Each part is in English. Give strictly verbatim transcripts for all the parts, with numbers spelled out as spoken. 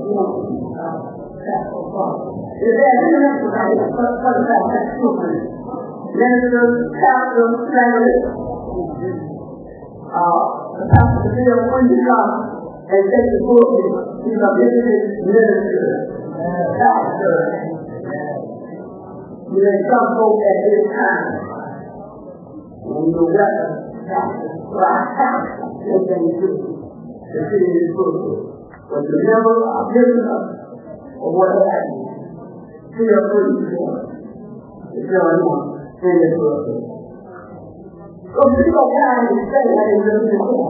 Is there anything else for the fact that children, ministers, pastors, families, uh, the pastor Bill, when you come and take the book, he's a visiting minister, pastor. You may come home at this time. When you're welcome, pastor, right now, what can you do? The city is book. But you never are giving up or what have you. Feel free to join on in this book. So you go down and say that in the book.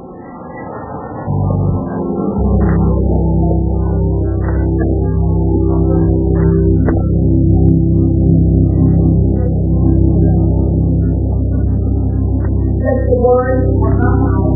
Let the word of our mouth.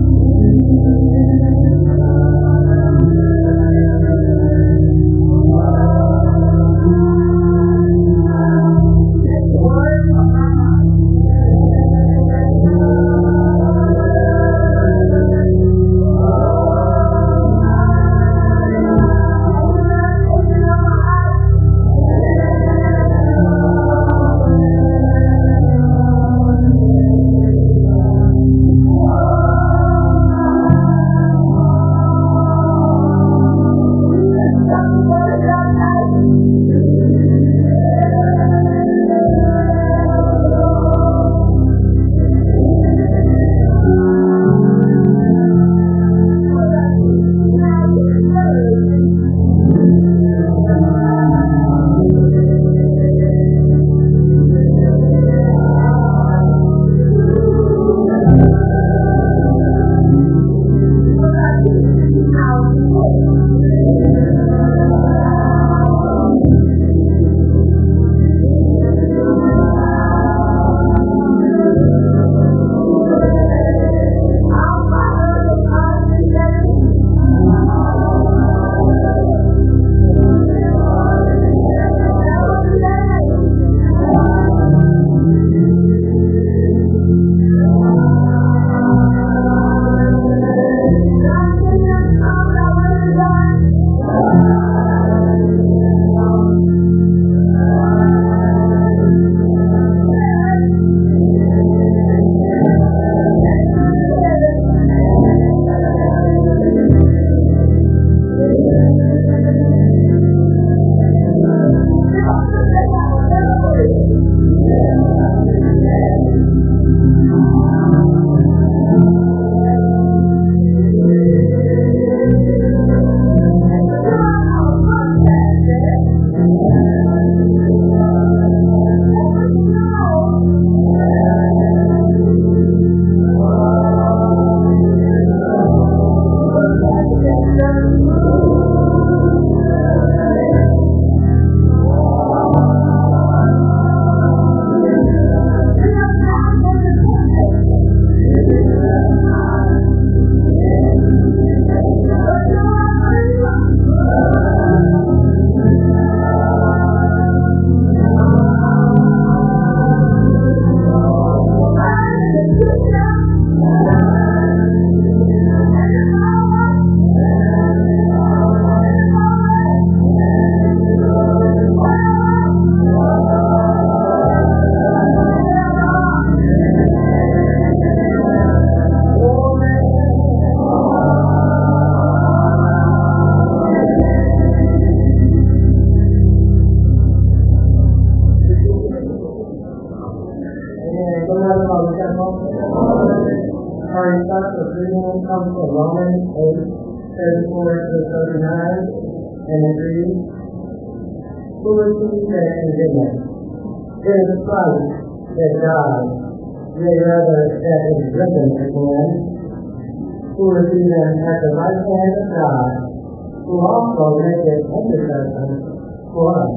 Who is even at the right hand of God, who also makes it intercession for us.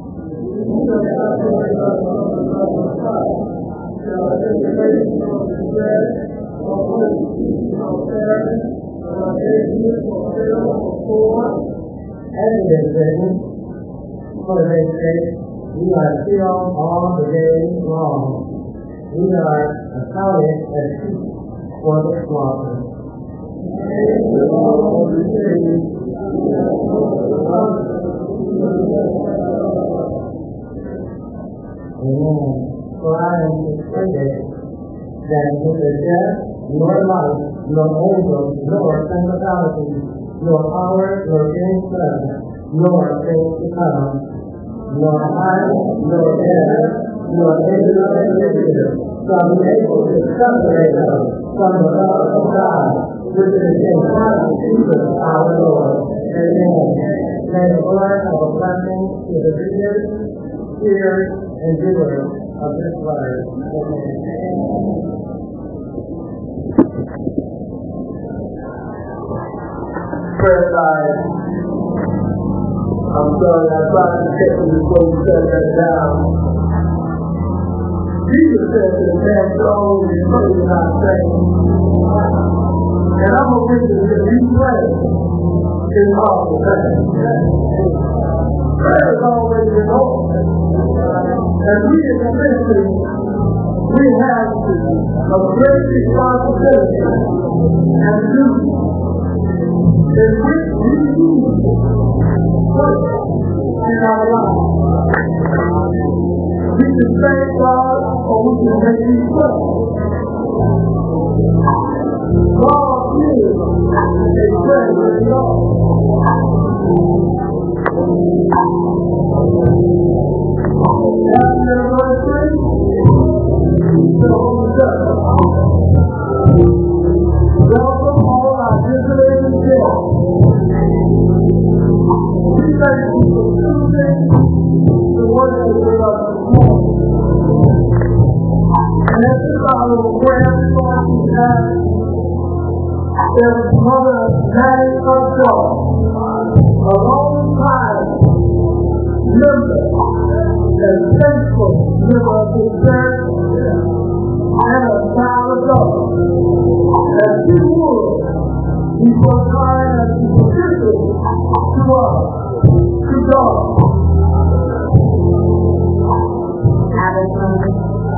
As it is written, for they say, we are still all the day long. We are accounted as sheep for the slaughter. Amen. For I am persuaded that neither death, nor life, nor angels, nor principalities, nor power, nor things present, nor things to come, nor height, nor depth, nor anything invisible, shall be able to separate us from the love of God, which is in Christ Jesus our Lord. Amen. May the Lord have a blessing to the readers, hearers, and doers of this word. Amen. Prayer line. I'm sorry, I tried to catch you before you set that down. Jesus said to the man, "Go and pray without saying." And I'm a witness that we pray in powerful things. Prayer is always involved. And we as Christians, we have a great responsibility and duty in which we do work in our lives. We can thank God or we can make Him pray. God is a great God. Happy anniversary to the Holy Church. Welcome all our visitors and guests. We thank you for choosing to worship with us this morning. And this is our little prayer before we have their mother, Mary herself, a long time member and faithful member of this church and a child of God. That she would be so kind and be specific to us, to God. Hallelujah.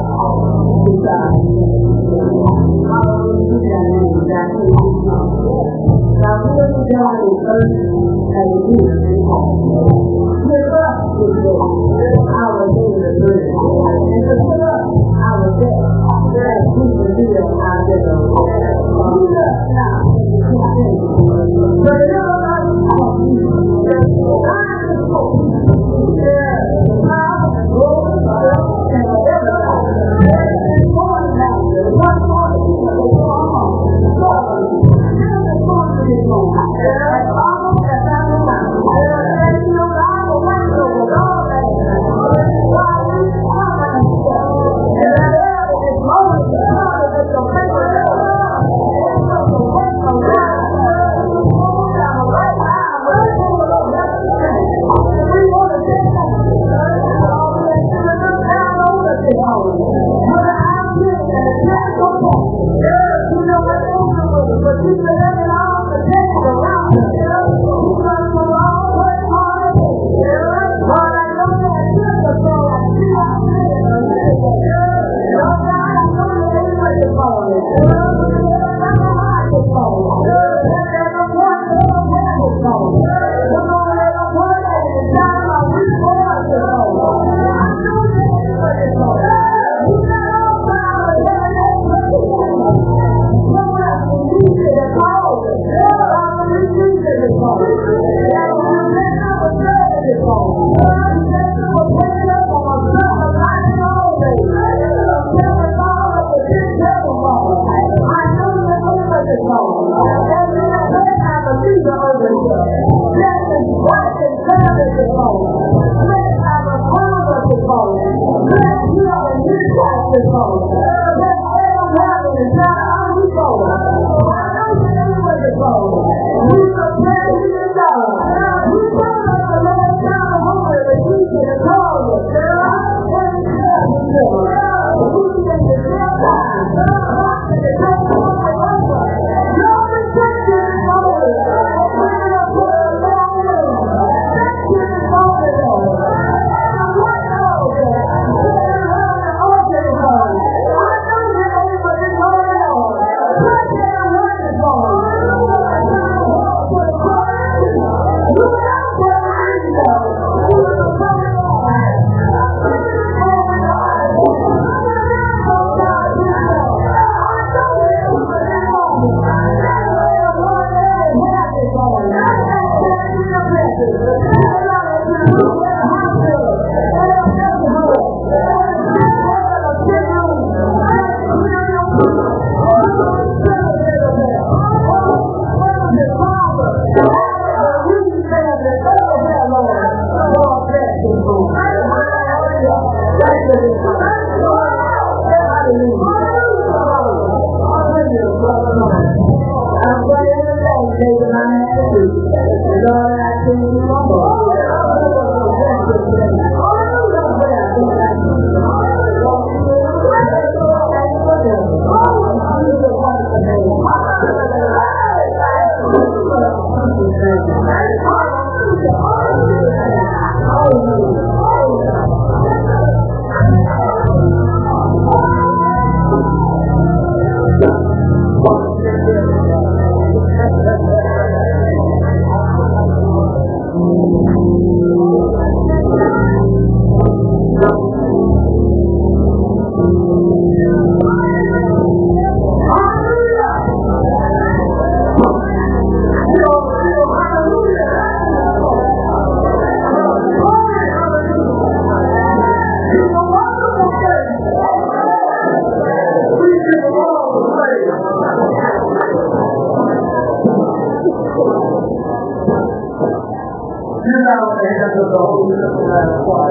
Now, we're going to go on the earth and the youth. Give us this day our daily bread, and forgive us our debts, as we forgive our debtors. Lead us not into temptation, but deliver us from evil. God is holy. There is power and glory forever and ever. There is one master, one Lord, Jesus, one Lord. Give us the glory of His name. There is power and power. There is no 知道谁的时候是不是过来？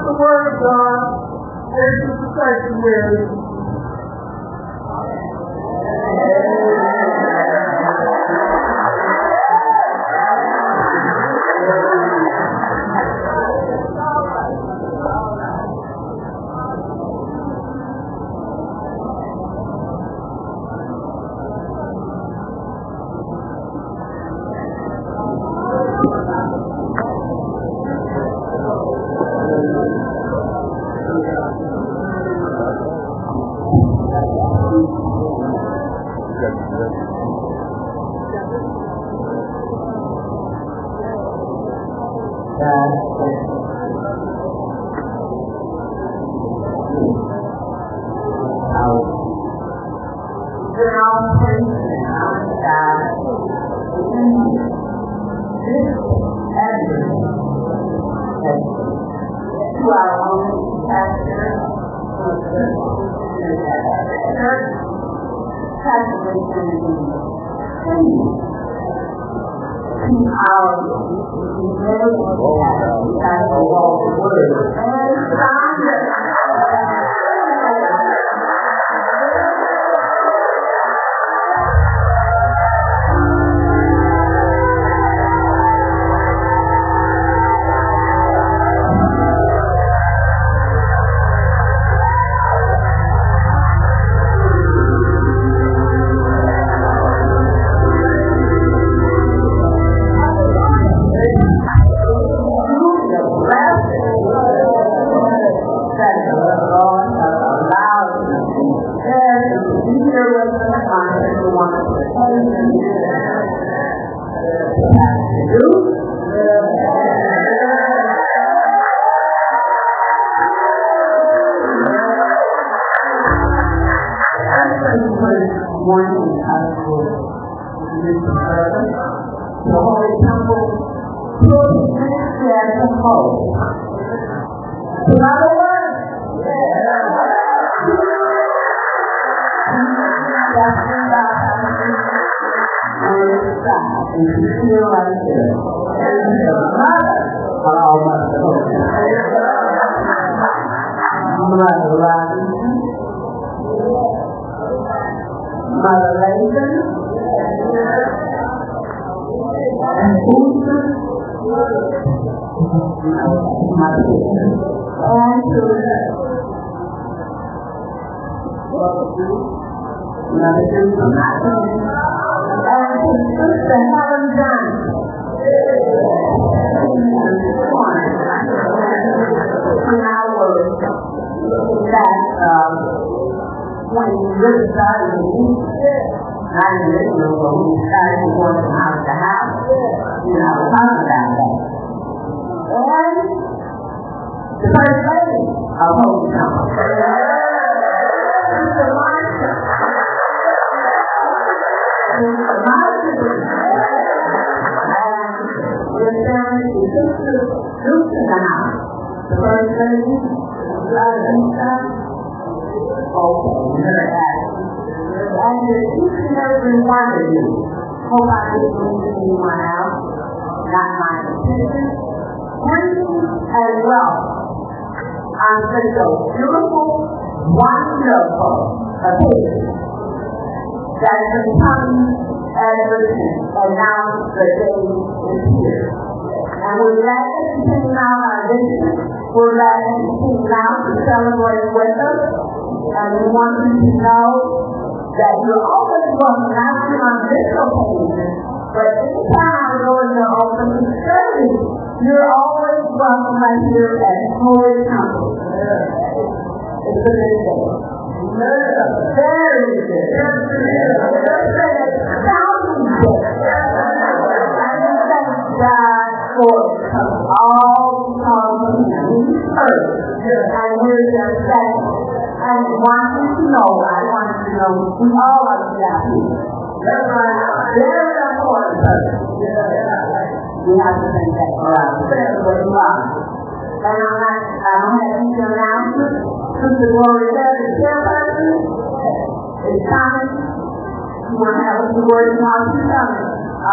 the word of God. This is the sanctuary.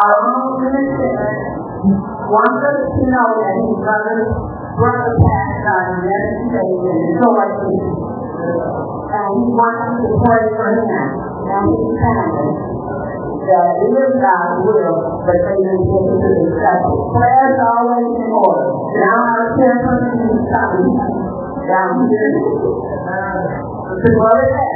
One of us to know that his brother, brother passed son yesterday in Detroit, and he wants to pray for him and his family. That it is God's will, but they didn't get to the second. Prayer is always in order. Now our prayer person is coming down here. The word is that.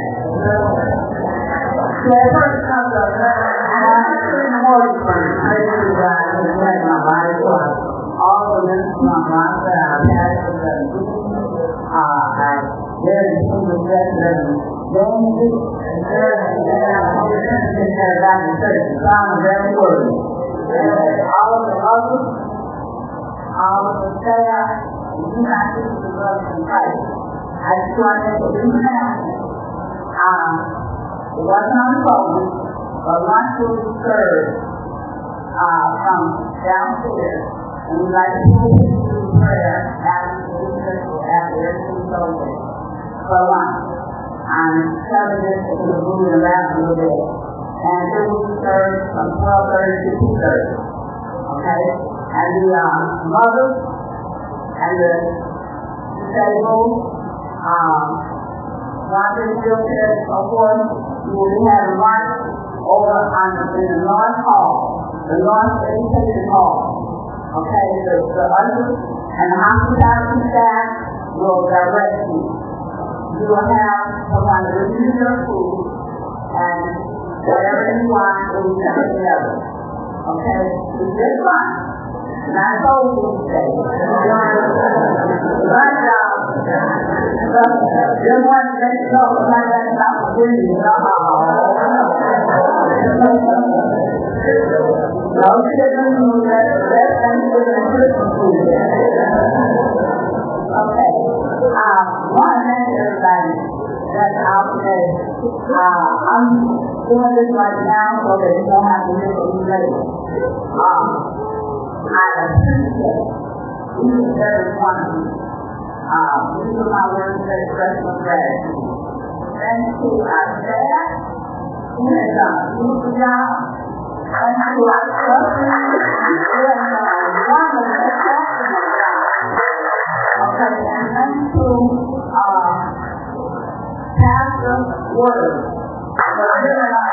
Prayer person comes up, and I have to be more different. Praise to God, and it's like my body was. All of this is my life that I've had for the uh, I very single resident. Then this is there, and then I'm in there back in church. So I'm very worried. All of the others, all of the staff, you not just the love and Christ. I just want to do that. Um, it wasn't on the phone, but lunch will be served uh, from downstairs. And we like to do prayer after the church or after everything's over for lunch. I'm telling this to the room around a little bit. And it will be served from twelve thirty to two thirty. Okay? And the uh, mothers and the disabled, um, Robert wheelchairs and so forth, you will be having lunch over on the, in the North Hall, the North Education Hall. Okay? The, the others and the hospitality staff will direct you. You will have someone to review your food, and whatever you want will be done together. Okay? It's just fun. And I told you today. Right now, just want to let you know that that's not breathing. No children who let less than children Christmas food. Okay. Um, one minute, everybody. That's out there. Uh, I'm doing this right now so that you don't have to miss what you later. Um, I appreciate each and every one of you. Um, these are my words of expression of gratitude. Thank you, our staff. You have done a beautiful job. Thank you, our children. You have done a wonderful job. Okay, and thank you, uh, Pastor Word, for giving us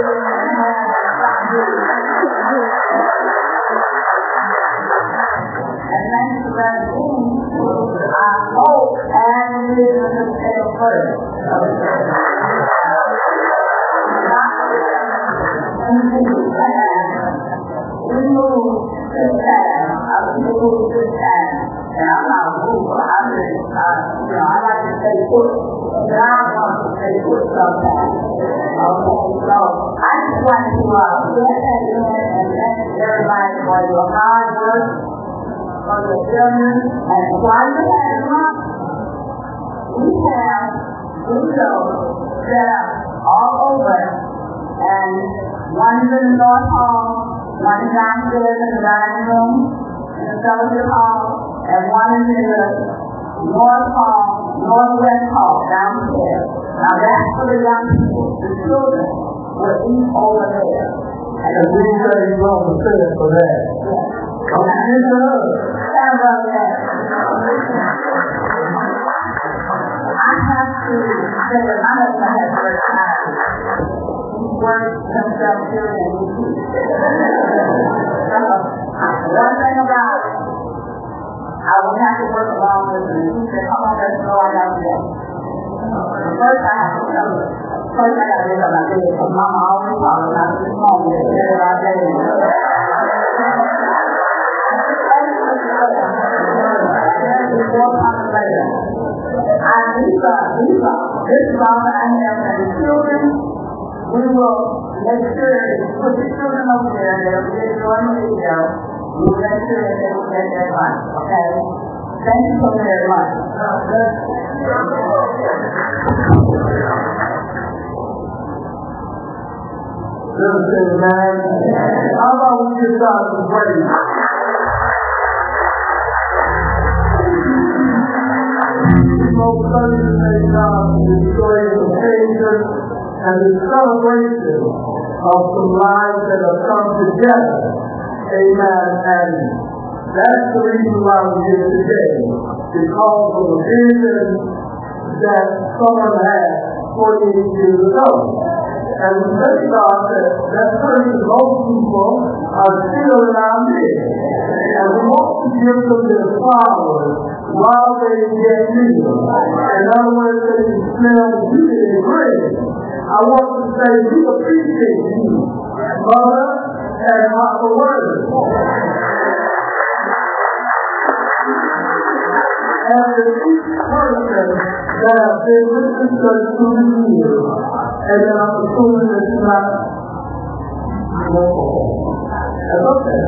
and thank you, Brother Boone, I hope and live in the same word. We move this time, we move this time. And I'm not a mover. I'm just, uh, you know, I like to stay put. And I want to stay put sometimes. Okay, so I just want to uh, get that in and thank everybody for your hard work, for your children, and while you're at it, we have windows set up all over, and one is in the North Hall, one is downstairs in the dining room, in the fellowship hall, and one is in the North Hall, Northwest Hall, downstairs. Now that's for the young people. The children will eat over there. And the window is going to sit for that. Yes. Okay. Stand up there. I have to say that my husband has worked hard. He works himself here and he keeps it. One thing about it, I would have to work along with him. He said, come on, let's go, I got to go. First I have to go. First I got to live on my bed, because Mama always talks about this moment that they're in our bed. Before coming later. I leave up, leave up. This is all that I have for the children. We will make sure that you put the children over there, they'll be enjoying the video. We'll make sure that they will get their lunch, okay? Thank you so very much. Listen, man. How about we just start to pray? Most certainly, God, the joy of the Savior and the celebration of some lives that have come together. Amen. And that's the reason why we're here today. because of a vision that someone had forty-eight years ago. And we thank God that that person, those people, are still around here. And we want to give them their flowers while they get here. In other words, they can smell the beauty and grace. I want to say we appreciate you, Mother, and Papa Word. And to each person that has been with the church through the years, and then I'm assuming that it's not local. That's okay.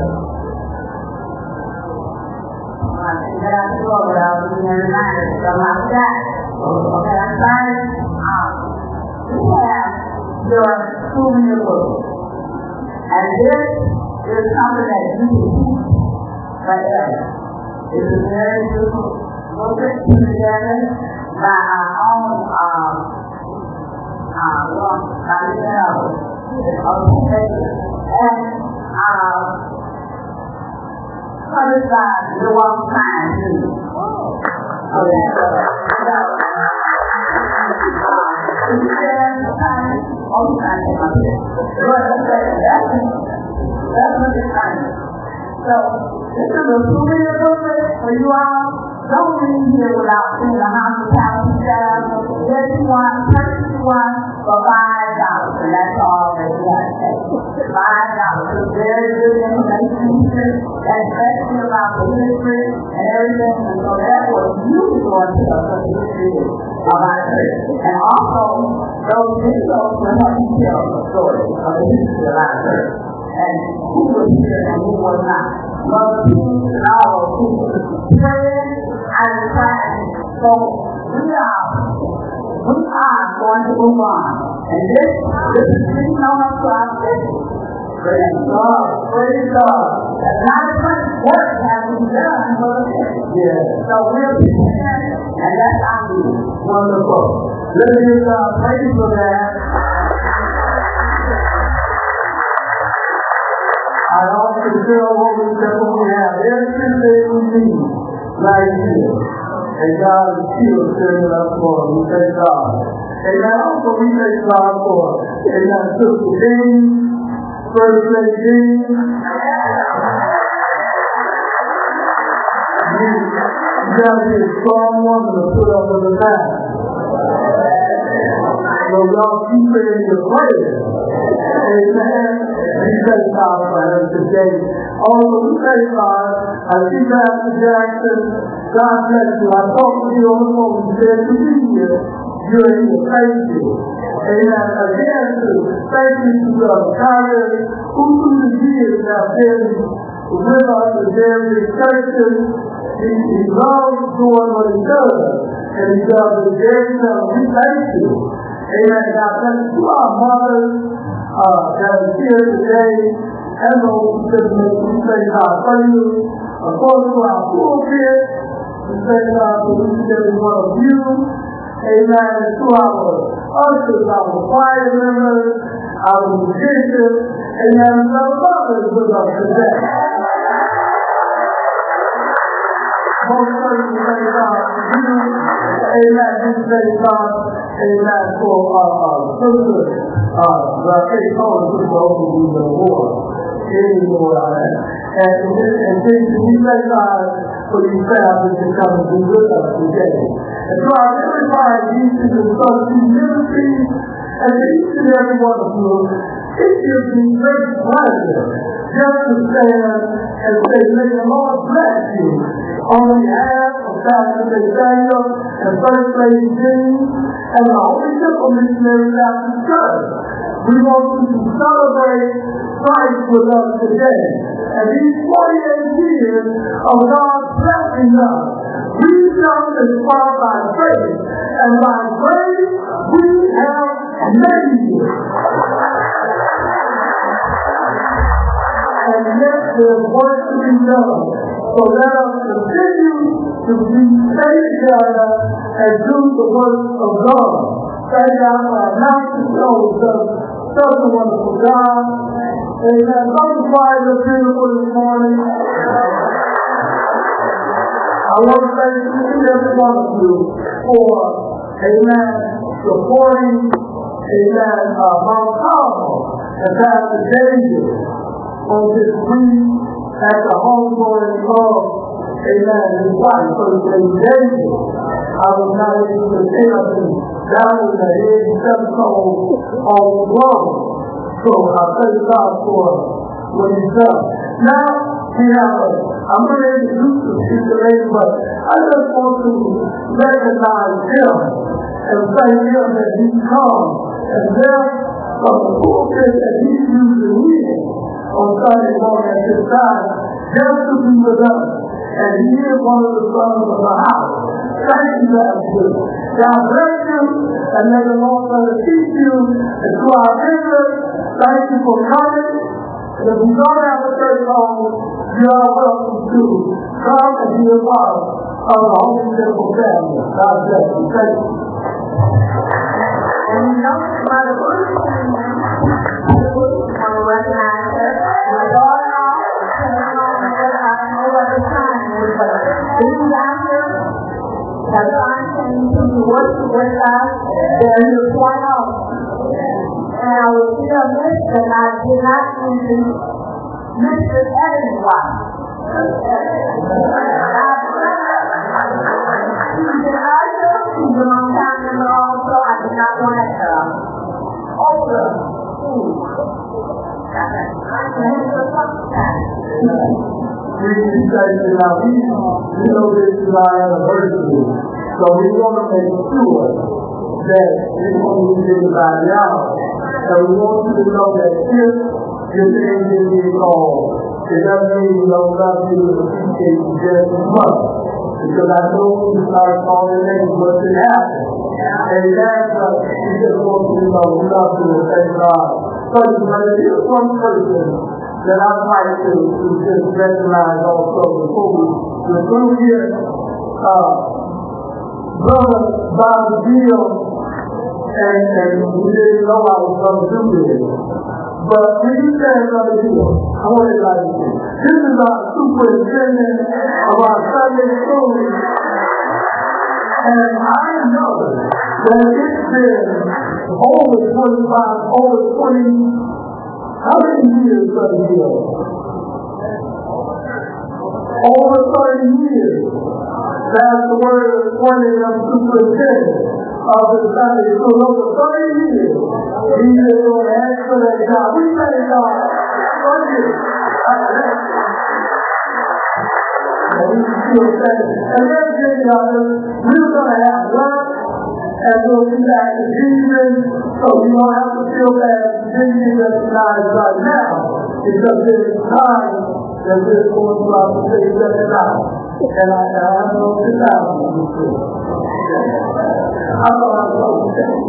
I think that I should go without being reminded of my dad. Okay, I'm sorry. Um, we have your souvenir book. And this is something that you can keep forever. It's a very beautiful book put together by our own um, uh, well, by yourself. It's okay. And um, published by the Walk Science News. Okay. So, you share the time? Oh, you can't take my picture. But that's that's what it's like. So, this is a souvenir booklet for you all. Don't leave here without seeing the hospitality staff. Get you one, purchase you one for five dollars, and that's all that you have to pay. Five dollars. It's very good information here, especially about the history and everything, and so that was you going to us what the history is about it. And also, those videos will help you tell the story of the history of our church. And who was here and who was not. Mother King and all those people. Praying and praying. So we are, we are going to move on. And this, this is speaking on us to our city. Praise God. Praise God. And not as much work has been done for the city. Yeah. So we'll be here, and that's our view. Wonderful. Let's give God praise for that. I also feel what we said when we have everything we need right here. And God is still serving us for it. We thank God. And also we thank God for it. And that Sister Dean, First Lady Dean, you got to be a strong woman to put up with the back. So y'all keep saying your prayers. Amen. We thank God for her today. Also, we thank God. I see Pastor Jackson. God bless you. I talked to you on the phone. You said to be here. You're here. Thank you. Amen. Again, thank you to the Congress who through the years have been with us in various churches. He, he loves doing what he does. And he does it very well. We thank you. Amen. God bless you. To our mothers uh, that are here today, and those who just make we thank God for you. Of course, to our pulpit, we thank God for each and every one of you. Amen. And to our ushers, our choir members, our musicians, amen. And our mothers with us today. Most certainly thank God for you. Amen. We thank God. Amen. For our uh, sister, uh, the eight colors of the war. Anymore on that. And, and things we thank God for these families to come and be with us today. And so I everybody needs to discuss these ministries, and to each and every one of you, it gives me great pleasure just to stand and say, may the Lord bless you on behalf of Pastor Nathaniel and First Lady Jean and the Holy Temple Missionary Baptist Church. We want you to celebrate Christ with us today. And these forty-eight years of God blessing us, we jump as far by faith, and by grace we have made it. And yet there's work to be done. So let us continue to be stay together and do the work of God. Thank God for our master shows us such a wonderful God. Amen. Some choirs are beautiful this morning. I want to say to you, every one of you for, amen, supporting, amen, uh, Mount Carmel and Pastor David on this week at the homegoing of, amen, his wife, First Lady David. I was not able to tell him that was the eighty-seven old on the throne. So I thank God for what he's done. Now, we have a, I'm going to introduce the speaker later, but I just want to recognize him and thank him that he comes and there from the pulpit that he's using here on Sunday morning at this time just to be with us. And he is one of the sons of the house. Thank you, Pastor. God bless you, and may the Lord let keep you, and to our visitors, thank you for coming. And if you don't have a church home, you are welcome to come and be a part of the Holy Temple family. God bless you. Thank you. And you know, Mother Bruce, Mother Bruce, I want to recognize her. My daughter, I know at the time, but being down here, that time came to work with us, there is a point out. And I was still missed, and I did not mention Mister Evans' wife. She's an usher, she's a long time member also. I did not want to over. We say now, we know this is our anniversary, so we want to make sure that we don't lose anybody out. And we want you to know that if your name is called, it doesn't mean we don't love you and appreciate you just as much. Because I know when you start calling names, what can happen. And that's what we just want you to know, we love you and thank God. But if there's one person that I'd like to, to just recognize also before we we're through here, uh, Brother Bobby Gill, and, and we didn't know I was going to do this. But when you say Brother Gill, I want to like this. This is our superintendent of our Sunday school. And I know that it's been over twenty-five, over twenty, how many years, Brother Gill? Over thirty years. That's the word of appointed of superintendent of the Sunday school. Over thirty years. He is doing an excellent job. We thank God. Thank you. And we still say, and then we're going to have lunch, and we'll be back to Jesus, so we don't have to feel bad Jesus recognized right now, because there's time that we're going to have to take that out. And I have no doubt in this too. I thought I was going to say,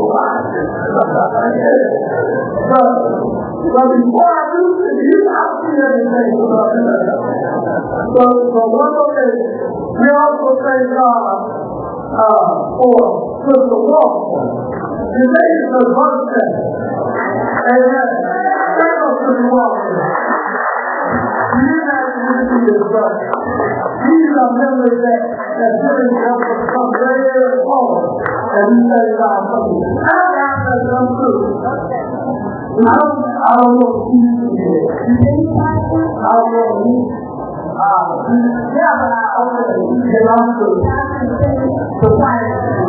but, but before I do this, you have to see everything about that. So, so one of the, we also thank God uh, for Sister Walker. Today is her birthday. Amen. Thank you, Sister Walker. You didn't have to do this, but these are memories that, that really help us come very forward. And we thank God for you. I got that done too. I don't, I don't know if you can do it. I don't know if you Uh, yeah, but I also belong to society.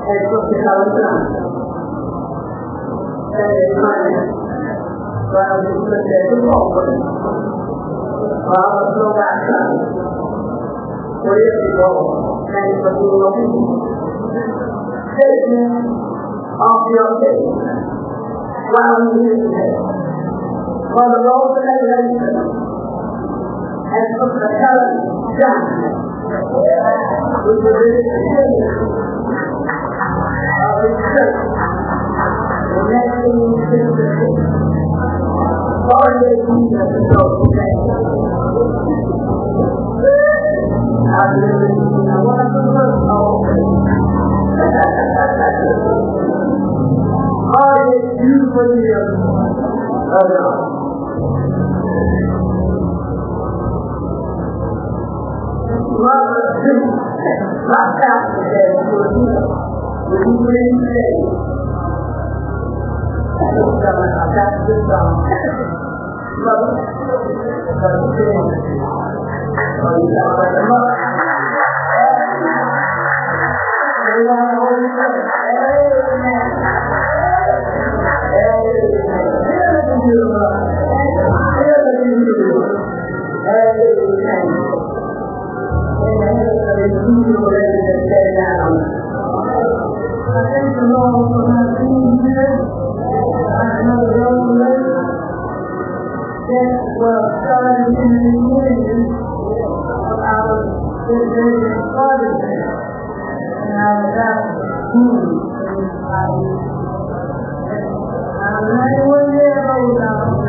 and took the Palestine. And they tried it. While we put there to forward. While the flow back up. Where is it going? And it's a little of people. Take me off your face. While we live there. For the Lord of the nation. And took the talent down. Which is really the king of his church. The next thing he said to the king. Lord, they need us to go to that. I really I want to look all all this beautiful year of God. Mother, my pastor said to her, will you please say? I don't tell her, I've got this song. Mother, mother, sing. Oh, you sound like a mother. You want to hold it up? Amen. Amen. Here's the beautiful. Here's the beautiful. Amen. I thank the Lord for my being here. I know the young lady that was started in the beginning of our visitation started there. And I was out hmm. I'm ninety-one years old now.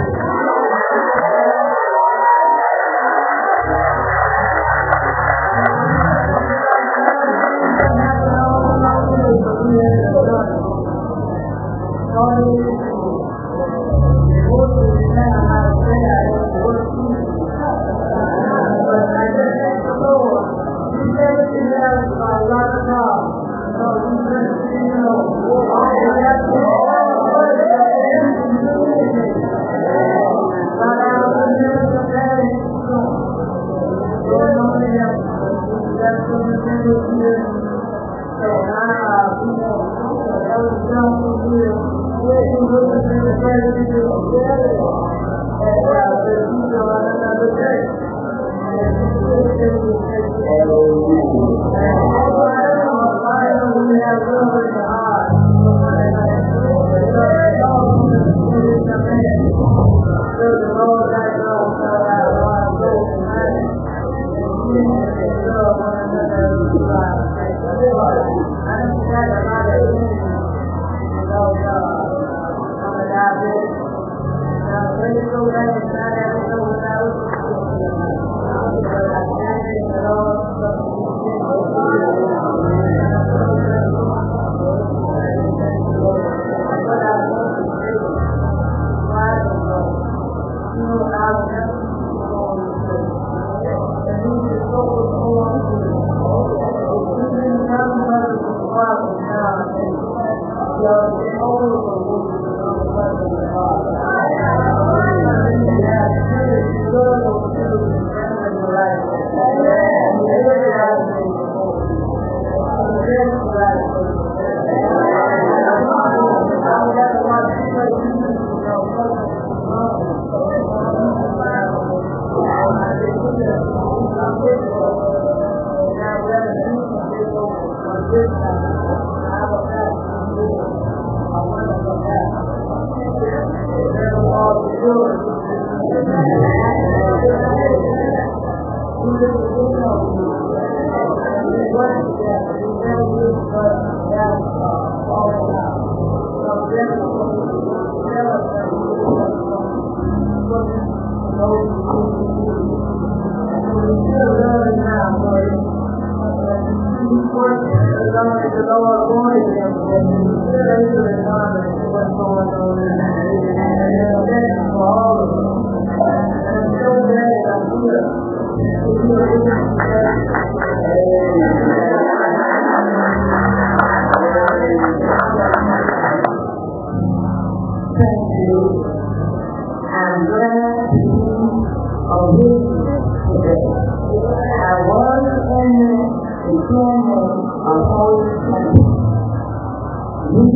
Thank you.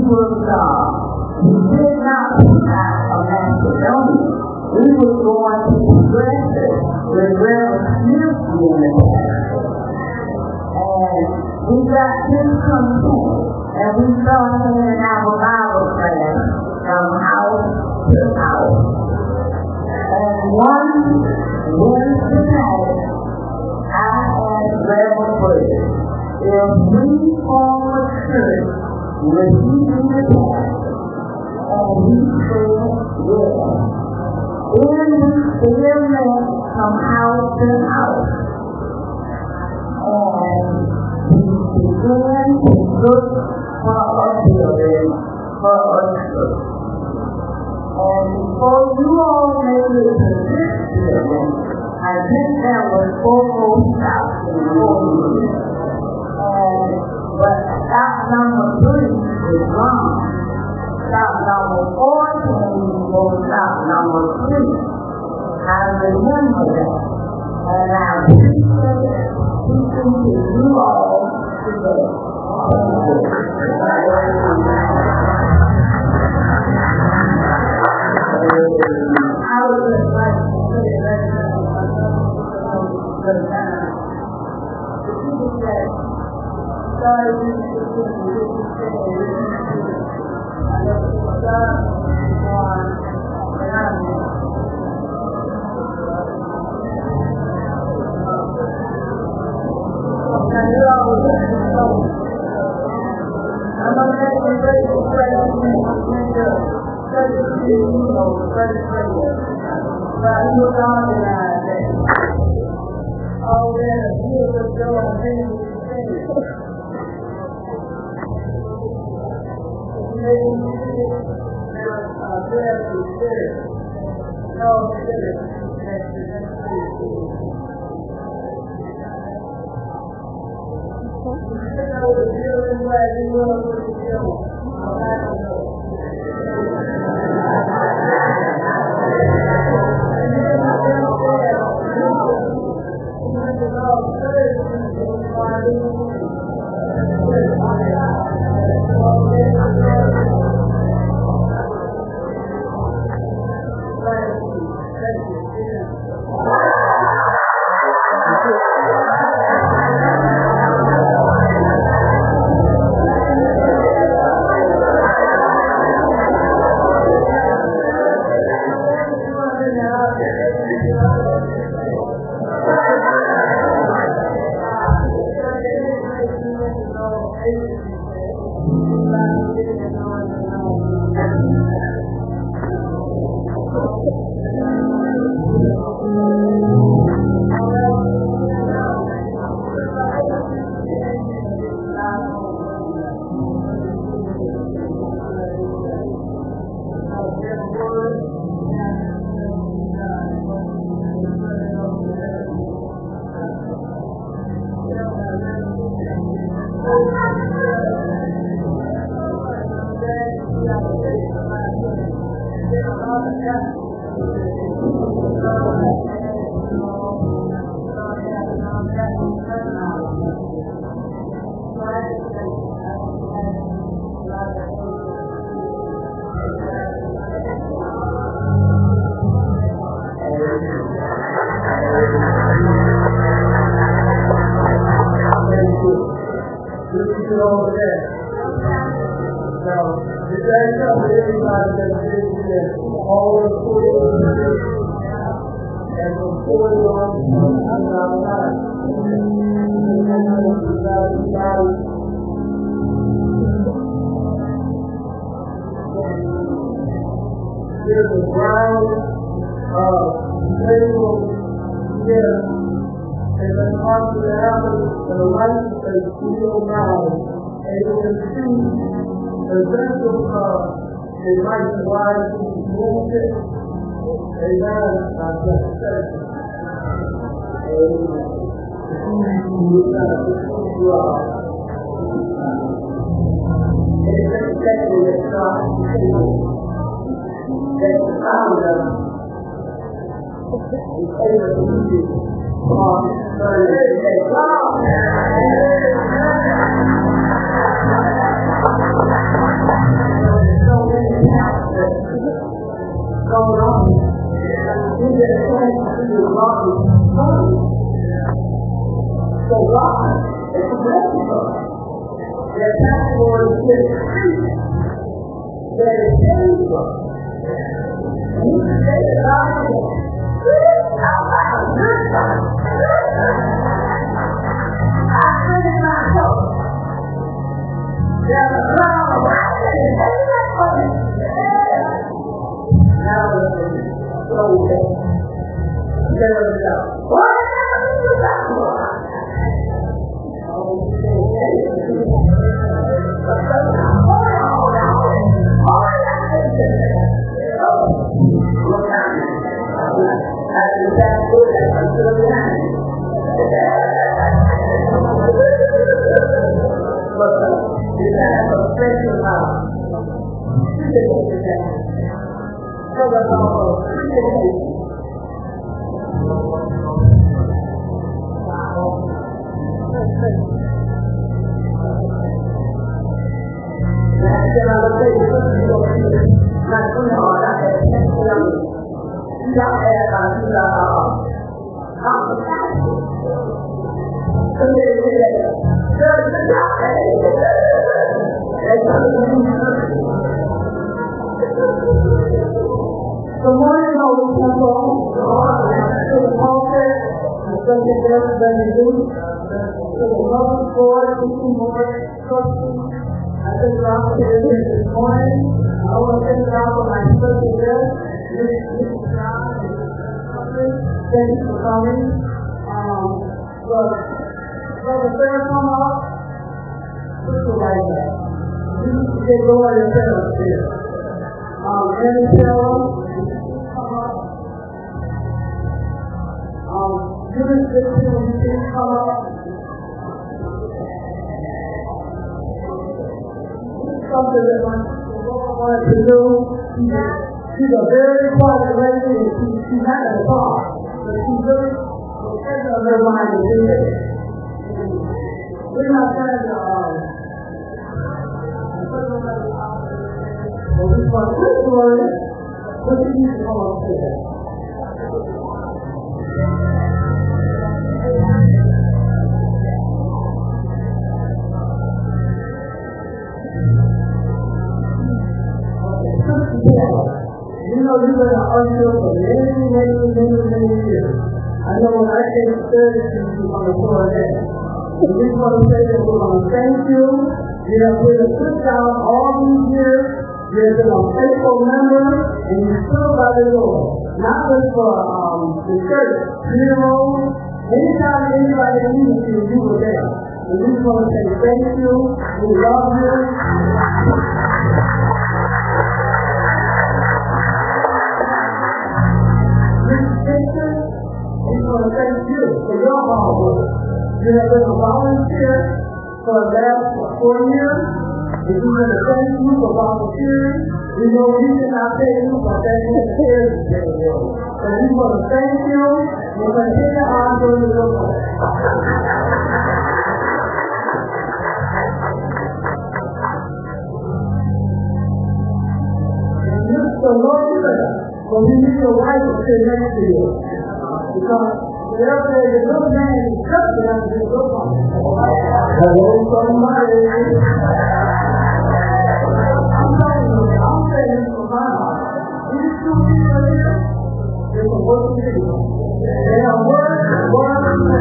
was, uh, we did not put out of Macedonia. We were going to address it with Reverend Smith in the past. And we got his consent, and we started in our Bible class from house to house. And one Wednesday night, I asked Reverend Fred, if we form a church, will he be the pastor? And he said, yes. Then we still met from house to house. And we began to look for a building for a church. And before you all made it to this building, I think there was four more stops in four years. And but stop number three is wrong. Stop number four was stop number three. I remember that. And I appreciate teaching to you all today. I would just like to say that the time the people that started this I never started on and I I'm going to make a great Oh, yeah, he was a girl and he was a thing. He made me see it. Uh, there to share. No, share it. Next to next to you think I was feeling glad he was with the girl. I don't know. There's a brown, uh, label here, and then onto the apple, and the license says Steel Valley, and you can see the rental car, they might be wide, moved it, they ran by that section. It's exactly the start. That's the sound of the favorite music on Sunday. Wow! money. So God is a blessing for us. That that Lord is free. That is saved for us. And you can say that God is good. I'm like a good God. I finish my soul. There's a crowd of righteousness. Ain't that funny? Now listen. So there. There we go. What happened to that one? The morning Holy Temple, to the altar, and something else that you do, to the love for teaching more, trusting. I think God is here this morning. I want to thank God for my special guest, Mister God. Thank you for coming. Um, but, Brother Sarah, come up. Put your right back. You can get going and set up here. Um, Annie Sarah. Um, Judas Dixon, when you can come up. Something that my Lord wanted to do. She's a very quiet lady, and she, she's not in the car, but she's really taking on her mind to do it. We're not trying to, um, well, we want this word, what do you need to come up to that? You know, you've been an usher for many, many, many, many years. I know when I came to service, you on the floor there. And we want to say that we're going to thank you. You have been a good job all these years. You have been a faithful member, and you still by the Lord. Not just for um, the church, funerals. Anytime anybody needs you, you were there. And we just want to say thank you. We love you. We want to thank you for your hard work. You have been a volunteer for the last four years. We want to thank you for volunteering. We know we cannot pay you for taking the care of you. But we want to thank you and continue on doing your work. And Mister Lord, when we need your wife to sit next to you. Because wherever there's a good man in the church, you have to be a good one. Hello, somebody. I'm telling you, I'm saying this from my heart. These two people here, they're from work to do. They are work, work,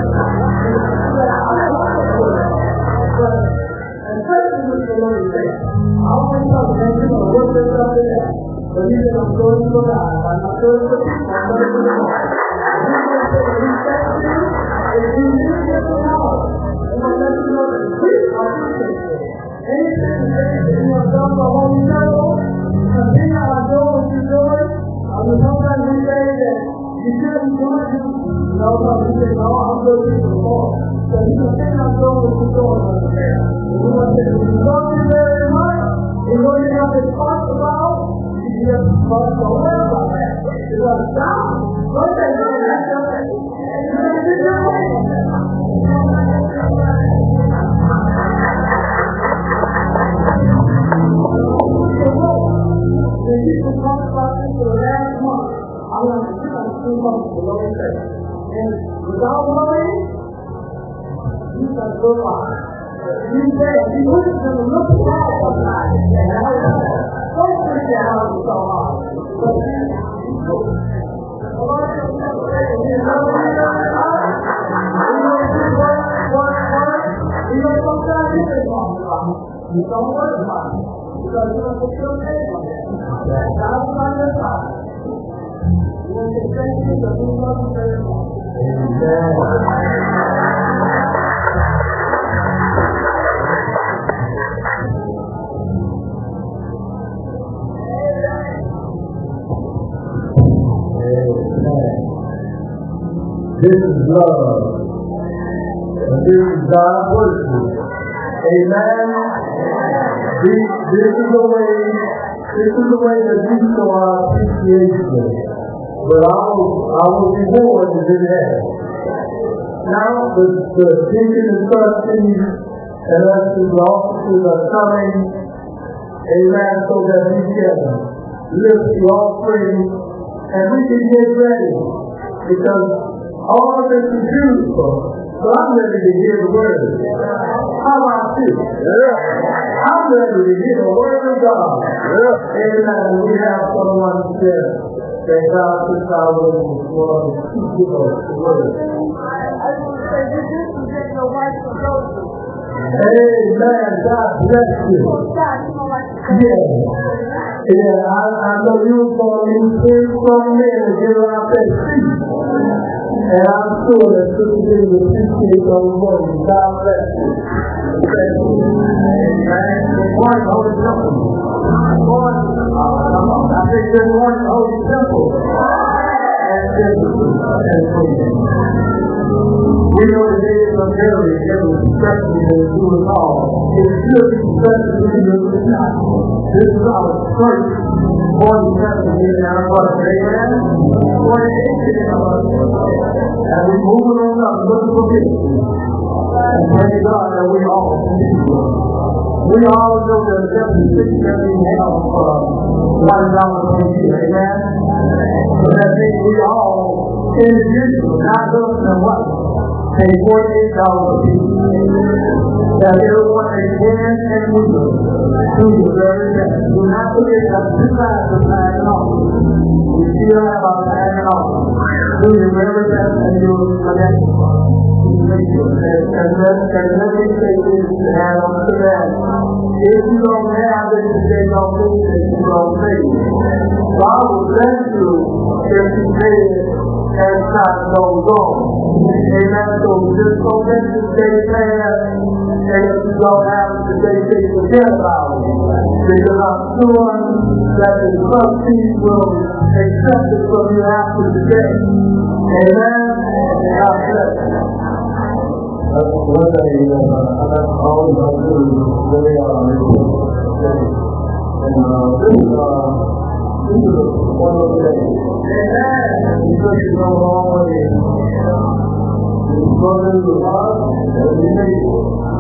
but especially with the Lord is there. I always tell them, you're going to work this up to that. But he said, I'm going to go down. I'm not going to go down. I'm going to go down. If you need to get power, I'm going to let you know that we appreciate it. Anything that you have done for Holy Temple, continue on doing what you're doing. I mean, sometimes we say that you shouldn't do it. No, no, we say, no, I'm going to do it more. So you continue on doing what you're doing over there. And we want to say, we love you very much. And what you have to talk about, you have to talk to her about that. You got to stop. What they do, that's okay. You got to do your way. When you can talk about this for the last month, I want to see how to speak up for the Lord. And without money, you can go on. You say, you wish to look back sometimes, and I don't think your house is so hard. But you don't worry about it because you don't put your name on it. God's on your side. You want to thank you for who loves you very much. This is love. And this is God's worship. Amen. This, this is the way, this is the way that we show our appreciation. But our, our reward is in heaven. Now the, the deacon and trustees and us as the officers are coming, amen, so that we can lift the offering and we can get ready. Because all of this is beautiful. So I'm ready to hear the word. How about you? Yeah. I'm ready to hear the word of God. Yeah. Amen. We have someone said that God puts out with us for us to give us the word. I would say this is to get your wife to go to. Amen. God bless you. Yeah. Yeah, I, I know you were going to be three strong men to get around that seat. And I'm sure that Sister Lee will appreciate those words. God bless you. Thank you. Amen. Good morning, Holy Temple. Good morning. I think good morning, Holy Temple. And we know the days of Mary, it was special to do it all. It should be special to do it not. This is our first morning temple here in our brother. Amen. And we're moving on up, looking for victory. And thank God that we all we all know that the devil is sitting there in hell for one dollar per year. Amen. So that means we all individuals, not husband and wife, pay forty-eight dollars a piece. That everyone that can and will do the very best. Do not forget that two sides of tithing offering. We still have our tithing offering. Do the very best and do it for that. And let me say this to add on to that. If you don't have it today, don't think that you don't pay. God will bless you if you pay it as time goes on. Amen. So just don't let this day pass, and if you don't have it today, say forget about it. Because I'm sure that the trustees will accept it from you after today. Amen. God bless you. That's one thing that I've always done too, really, uh, and, uh, this is, uh, this is one of the days. Amen! Because you know all what it is. It's brothers with us, and we make it.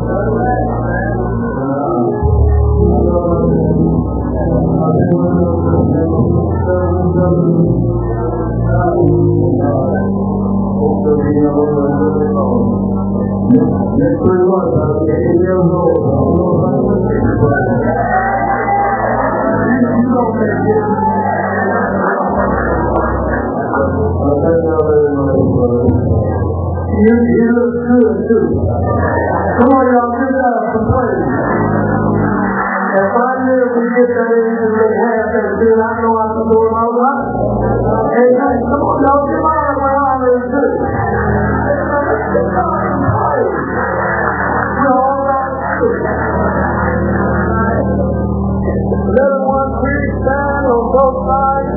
Next three months, I'll be eight years old. You don't make it. You, you look good, too. Come on, y'all, give that up some praise. And finally, if we get that in and they have that still, I know I can do it all right. Amen. Come on, y'all, give out my honor is good. Let one please stand on both sides.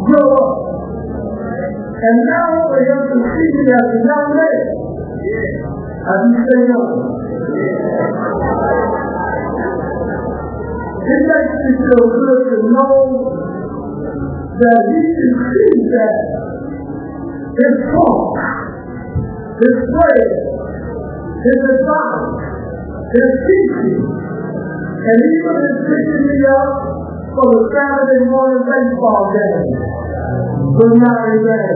grow up. And now for him to see me as a young man, as you say young, it makes me feel good to know that he can see that his talk, his prayer, his advice, his teaching, and even his picking me up for the Saturday morning baseball game. Good night, man.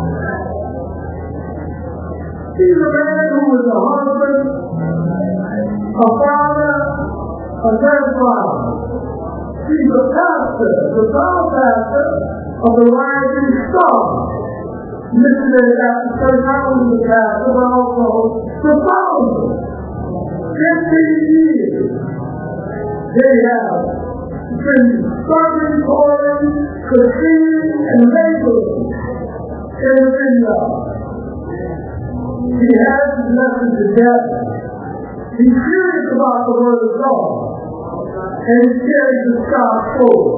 He's a man who is a husband, a father, a grandfather. He's a pastor, the song pastor of the Rising Star. Missionary Baptist Church, not only the pastor, but also the founder. Fifteen years they have been serving, pouring, conceiving, and laboring in the vineyard. He has his message together. He's serious about the word of God. And he carries the sky forward.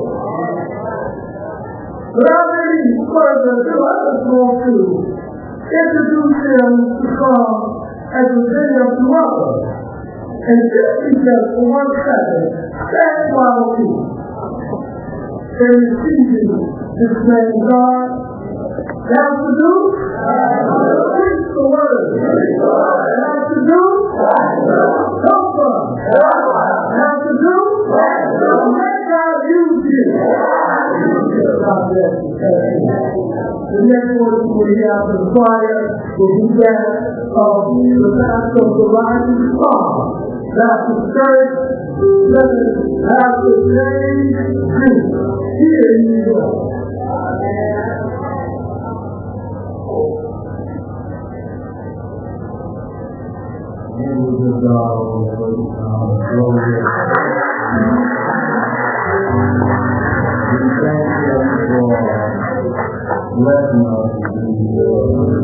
But I believe further to I just want to introduce him to come as a video to others. And just be just for one second, stand while you and receive this man God. Now to do, preach the word. Now to do, come from. Now to do, let God use you. God bless you. The next one we have the choir will be that of the pastor of the Rising Star. Baptist Church, let us have the same thing here in New York. And we give God all the glory. We thank you for blessing us to be here.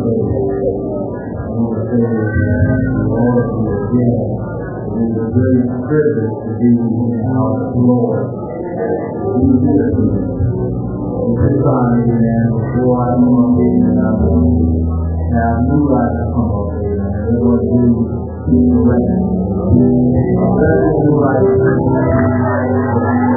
I want to say all of you again. It is a great privilege to be in the house of the Lord. We hear from you. And this time, amen, before I come up here, and I have new life to come up here, and they're going to do the rest. That's new life to come up here.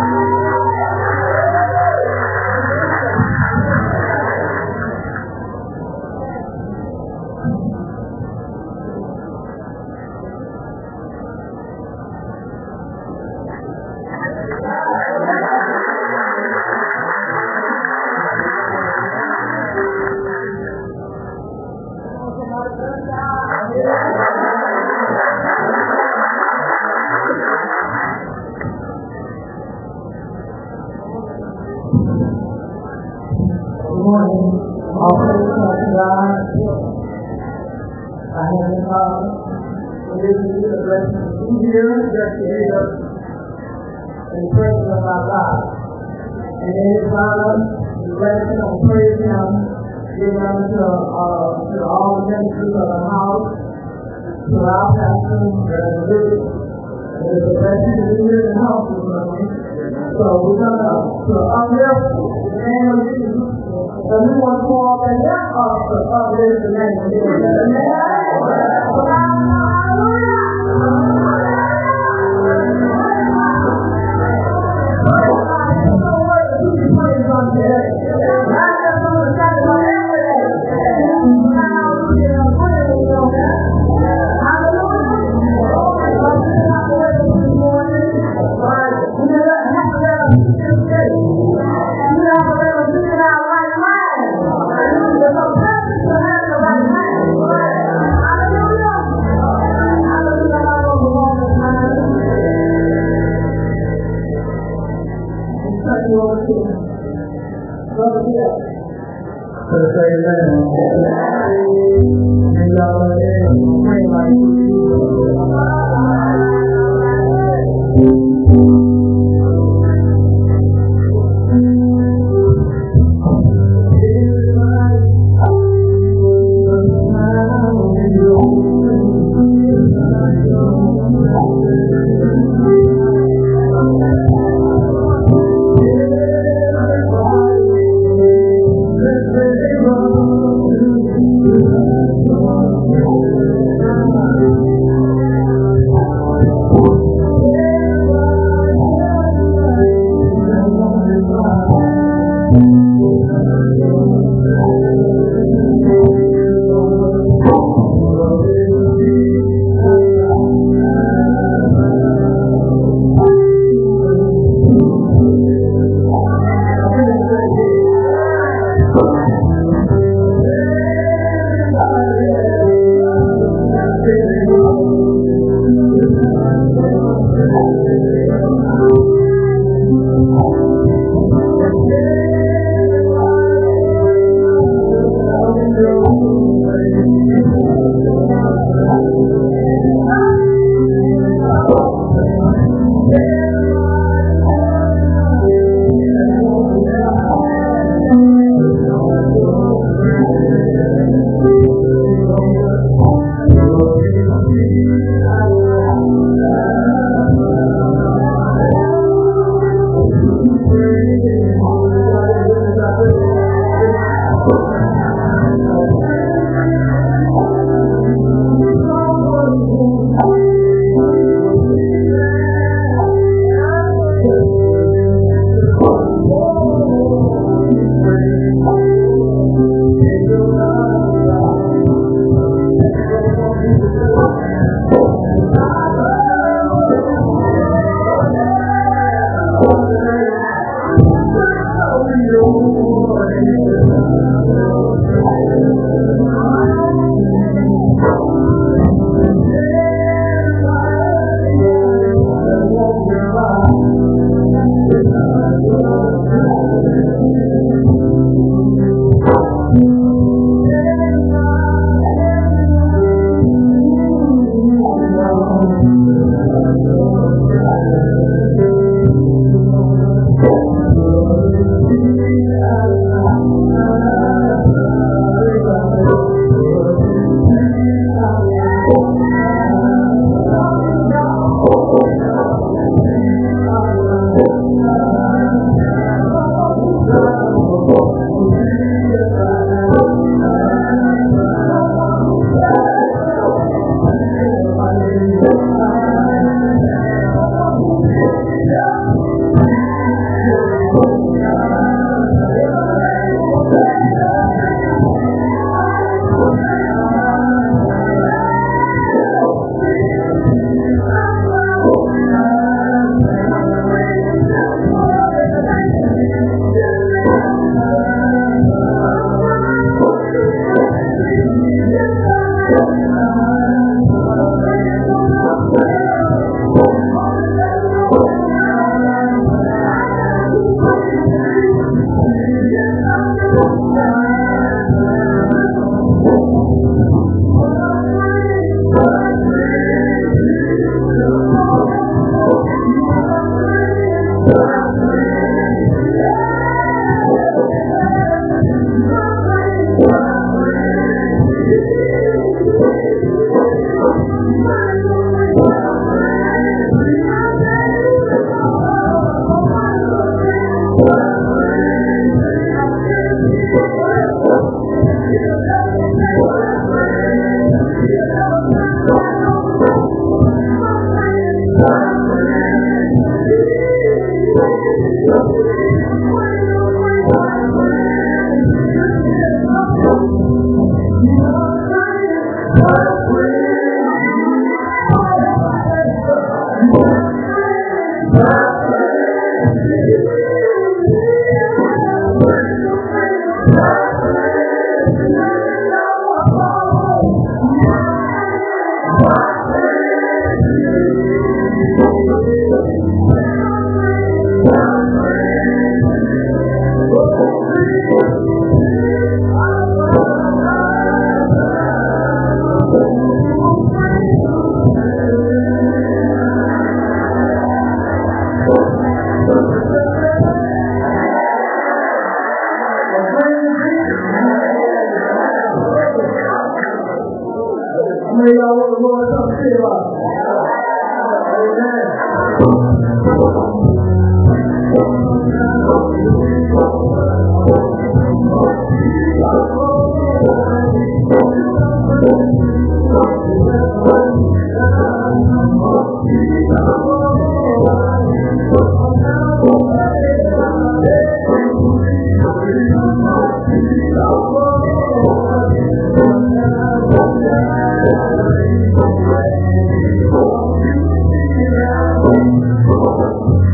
Thank you.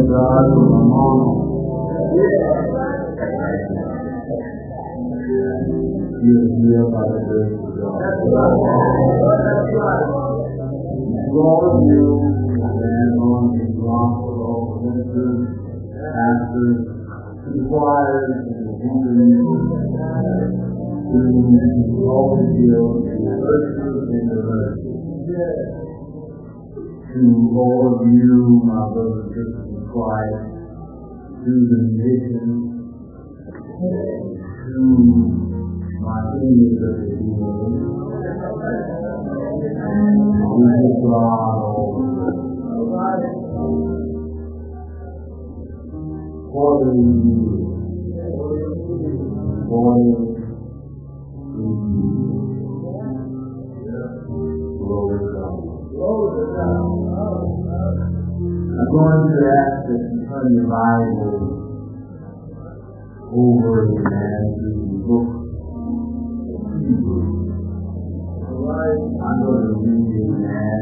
God from among us. You are here by the grace of God. Lord, you and on the gospel of ministers, pastors, choirs, and deacons, to all the fields, the virtues and the mercy. To all of you, my brothers and sisters in Christ, to the musicians, to my enemies of the kingdom, we give God all the praise. Forty years, forty Glory to God. I'm going to ask that you turn your Bible over and to the book of Hebrews. I'm going to read it and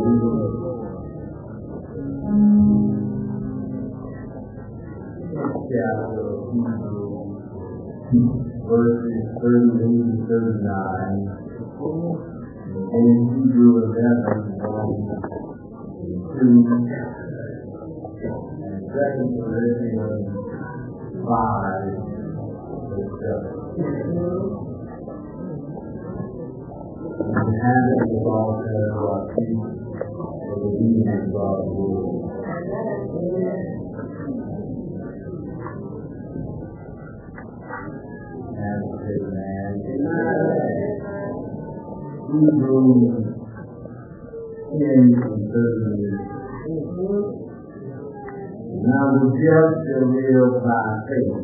chapter of Hebrews, verses thirty-eight and thirty-nine. And Hebrew eleven, one, two, and Second Corinthians five, verse seven. And the hand of the Lord says to our feet for the reading of God's word. And say, man, Hebrews ten and thirty. Now the just shall live by faith.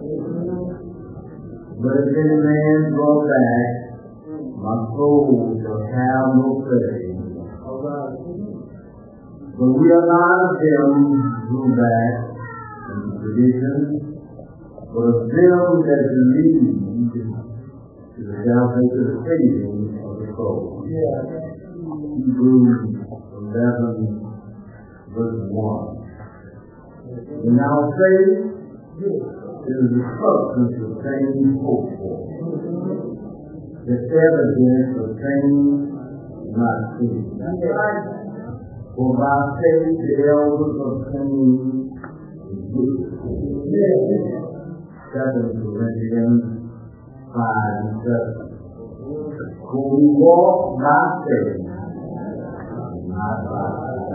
But if any man draw back, my soul shall have no pleasure. But we are not of them who drew back into tradition, but of them that believe to the salvation of saving of the soul. Hebrews eleven, verse one. And now faith is the substance of things hoped for, the evidence of things not seen. For by faith the elders obtained good. Second Corinthians five and seven. For we walk by faith, not by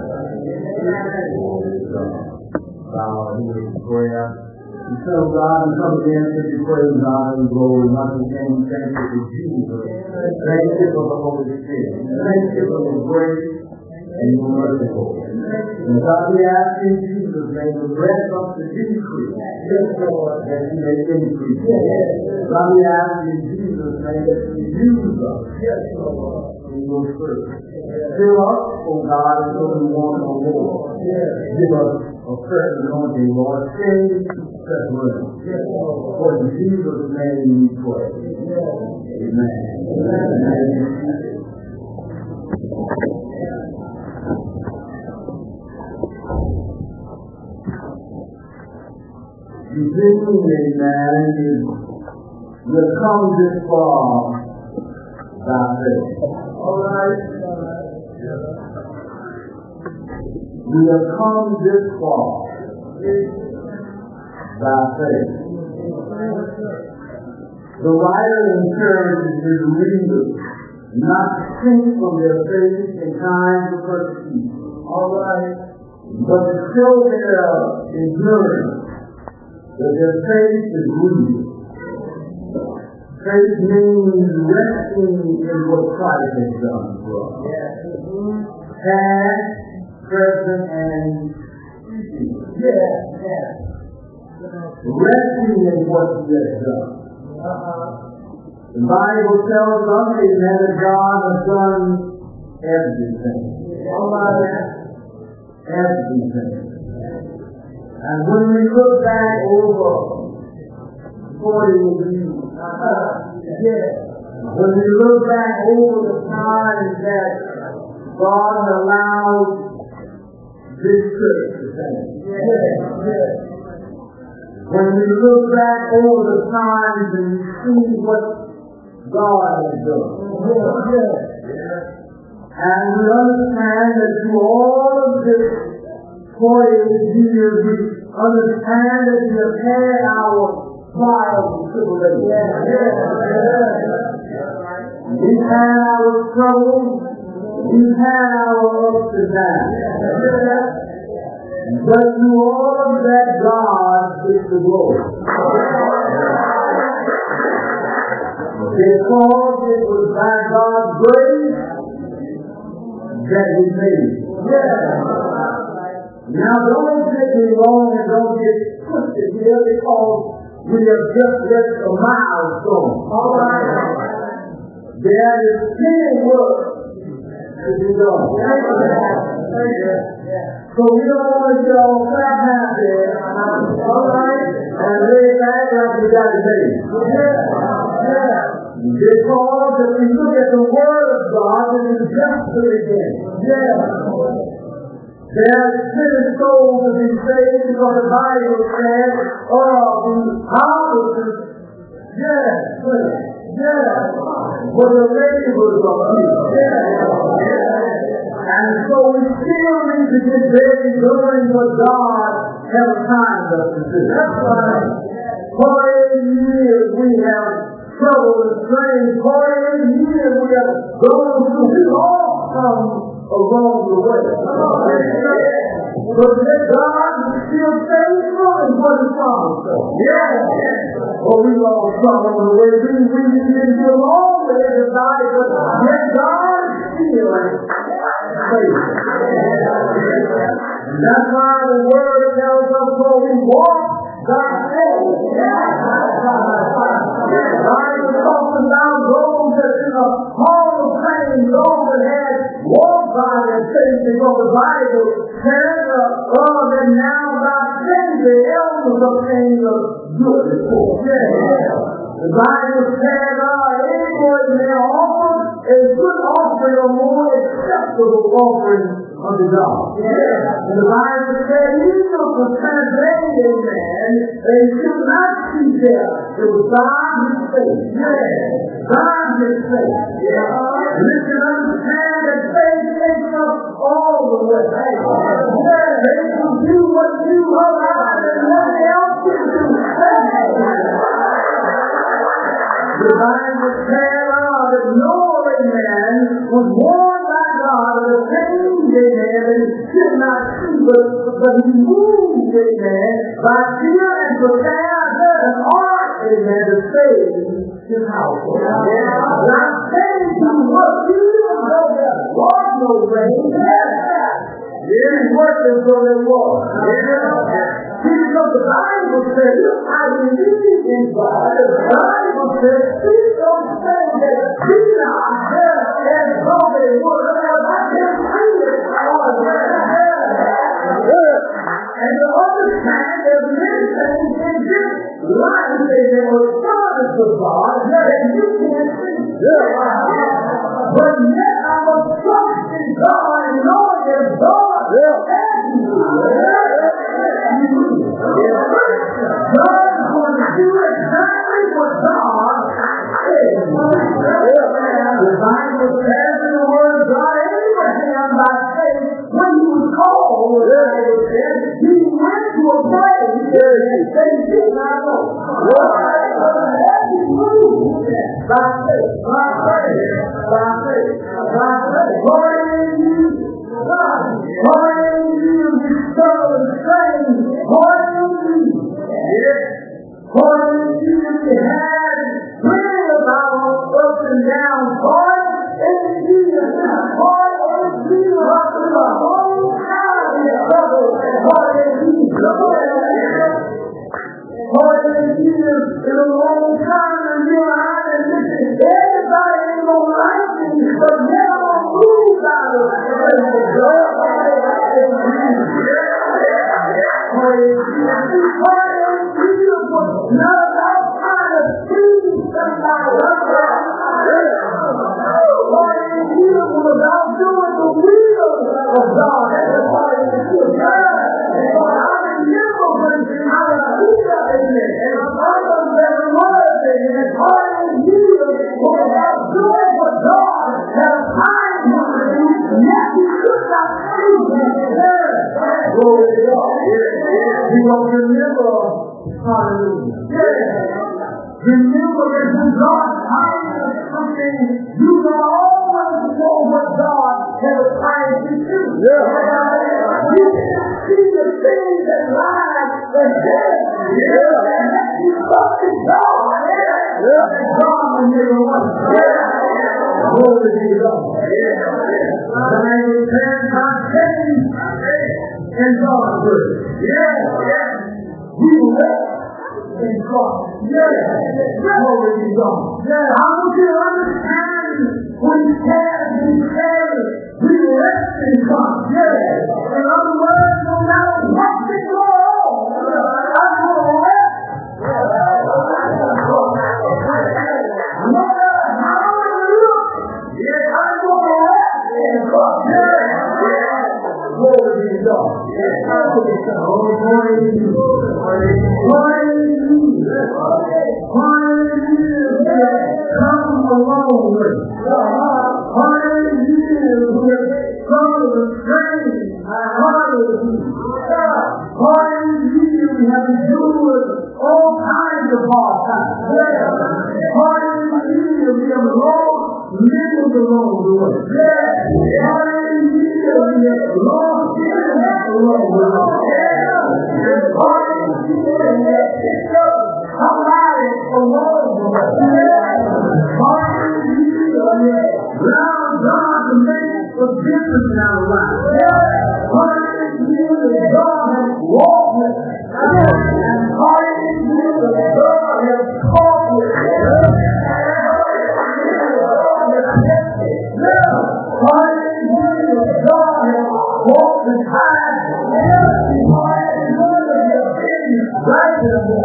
sight. Bow here in prayer. We tell God and come again to you, praise God and glory. Once again, thank you for Jesus. Thank you for the Holy Spirit. Thank you for the grace and your mercy. And God, we ask in Jesus' name to bless us to increase. Yes, Lord, that you may increase. God, we ask in Jesus' name that you use us. Yes, Lord. In your service. Fill us, oh God, until we want no more. Give us a fresh anointing, Lord. Send fresh rain. For in Jesus' name we pray. Amen. Amen. You think, amen, you have come this far by faith. Alright? We have come this far by faith. The writer encourages his readers not to sink from their faith in times of persecution. Alright? But to show their endurance that their faith is real. Faith means resting in what Christ has done for us. Past, present, and future. Yes, yes. Resting in what He has done. Uh-huh. The Bible tells us that God has done everything. Everything. And when we look back over forty years, uh-huh. yeah. when we look back over the times that God allowed this church the same. When we look back over the times and we see what God has done. And we understand that through all of this forty-eight years, we understand that we have had our trials and tribulations. We've had our troubles. We've had our ups and downs. But through all of that, God is the glory. Because it was by God's grace that we made it. Now don't take me wrong and don't get twisted here because we have just left a milestone. All right. There is plenty work to be done. So we don't want to get all crap out there, all right, and lay back like we got it made. Because if we look at the Word of God, it is just to begin. There are many souls to be saved because the Bible says, oh, the houses, yes, yes, but the laborers are few. And so we still need to get ready doing what God has assigned us to do. That's right. forty-eight years we have trouble and strain. forty-eight years we have gone through. We all come along the way. But that God is still faithful in what He promised us. Yes. Well, we all come on the way. We, we didn't get along with everybody, but yet God is still faithful. That's why the Word tells us when we walk by faith. The Bible talks about those that in the hall of fame, those that had walked by their faith, because the Bible says uh, that now by faith the elders obtain a good report. The Bible says, uh, anyone may offer a good offering or more acceptable offering unto God. And the Bible says, even of the transcendent man, they should not see there. It was God his faith. God his faith. Listen, understand that faith takes us all the way. They can do what you allow and nothing else can do. The Bible says uh, that Noah, man, was warned by God of the things, amen, that he should not see, but, but he moved, amen, by fear and prepared an ark, amen, to save his household. Now, saying to what you don't know that was no rain, it wasn't so there was. Because the Bible says, I believe in God. The Bible says, please don't say that be not there as though they were. I can't see it. And to understand that many things in this life that were promised to God that you can't see. But yet I must trust in God and know that God will have you. God is going to do exactly what God said. The Bible says in the Word of God, Abraham by faith, when he was called, the Bible says, he went to a place that he did not know. That he proved by faith, by faith, by faith, by faith. Glory to you. Glory to you, you son and strange. Glory to you. Glory to you, you had plenty of our ups and downs. Glory to you, glory to you, up to the whole time of your trouble. Glory to you, glory to you. Glory to you, in a long time, and you and I, and listen, everybody ain't gonna like you, but never move out of it. Not about trying to please somebody. What is beautiful about doing the will of God? Everybody is Glory to God. We will remember, hallelujah. Remember that when God hides something, you can always know what God has planned to do. You can see the things that lie ahead. And that you trust in God. And God will never want to. Glory to God. The name of God, God change and God's word. Yes, yes. We rest in God. Yes, glory to God. Yes, I want you to understand when you can, when you can, we rest in God. Yes. In other words, no matter what is going on, I'm going to rest. No matter how it looks, yes, I'm going to rest in God. Yes. Glory to God. Yes. Glory to God. Oh, glory to God. Come along with hallelujah, come with strength, hallelujah, hallelujah, we have endured all kinds of hard times, hallelujah, we have lost living along the way, hallelujah, we have lost living along the way, hallelujah, we have picked up somebody along the way, hallelujah, allow God to make a difference in our lives. Hallelujah, God has walked with us. Hallelujah, God has talked with us. Hallelujah, God has walked beside us. Hallelujah, His righteousness.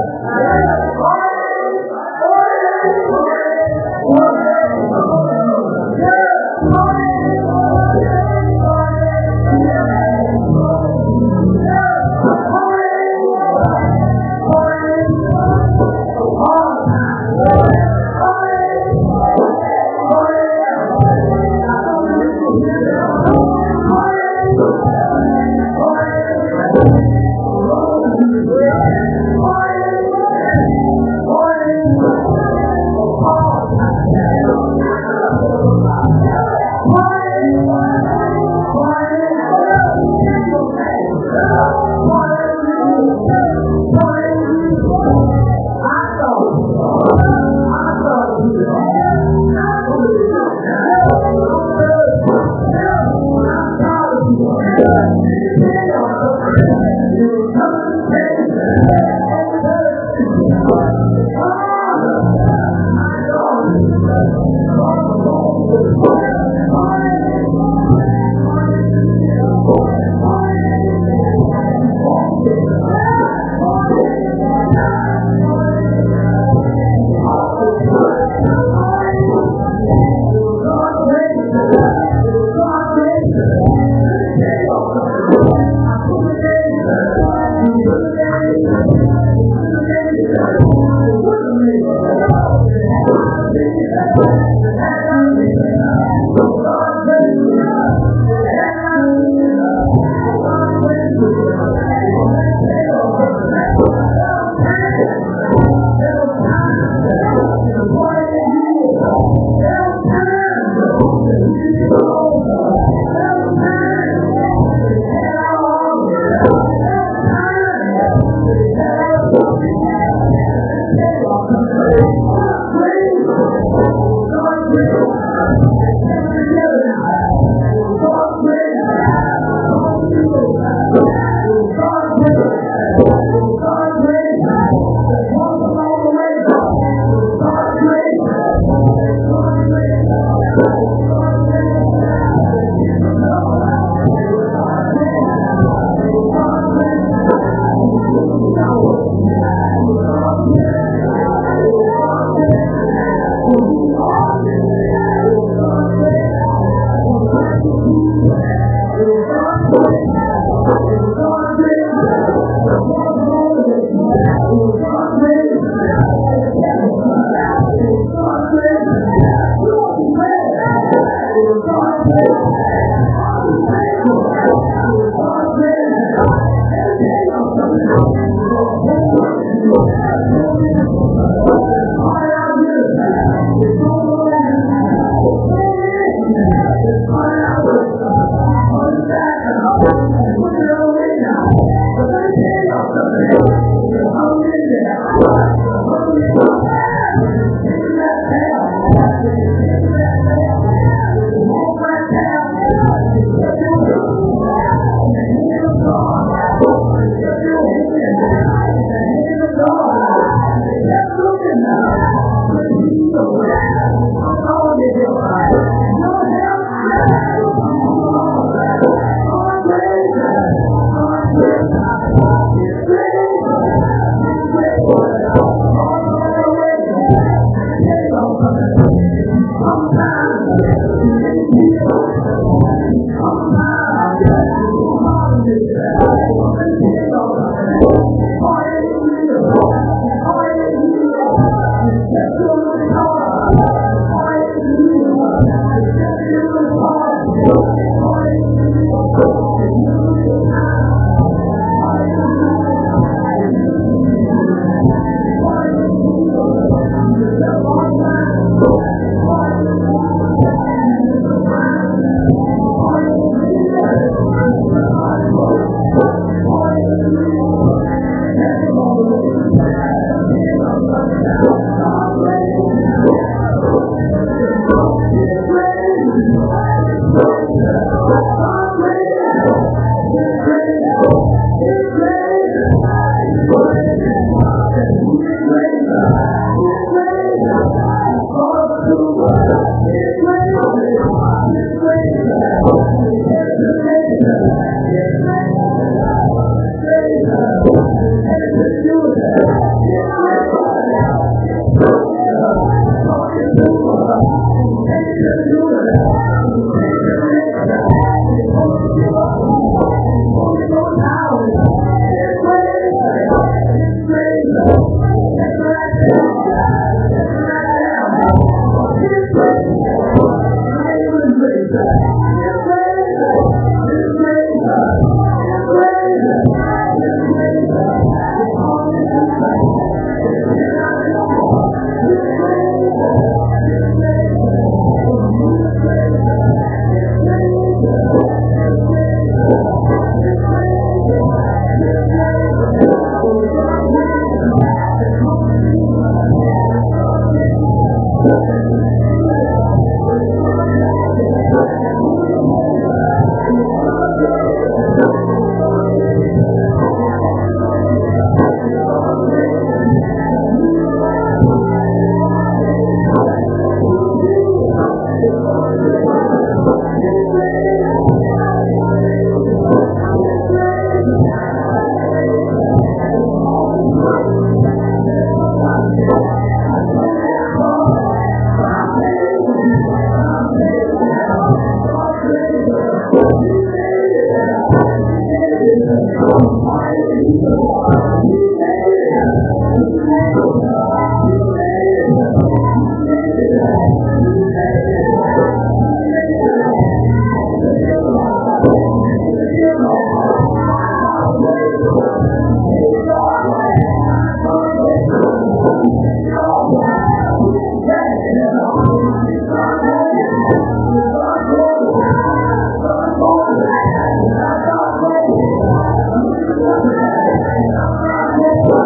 Thank you.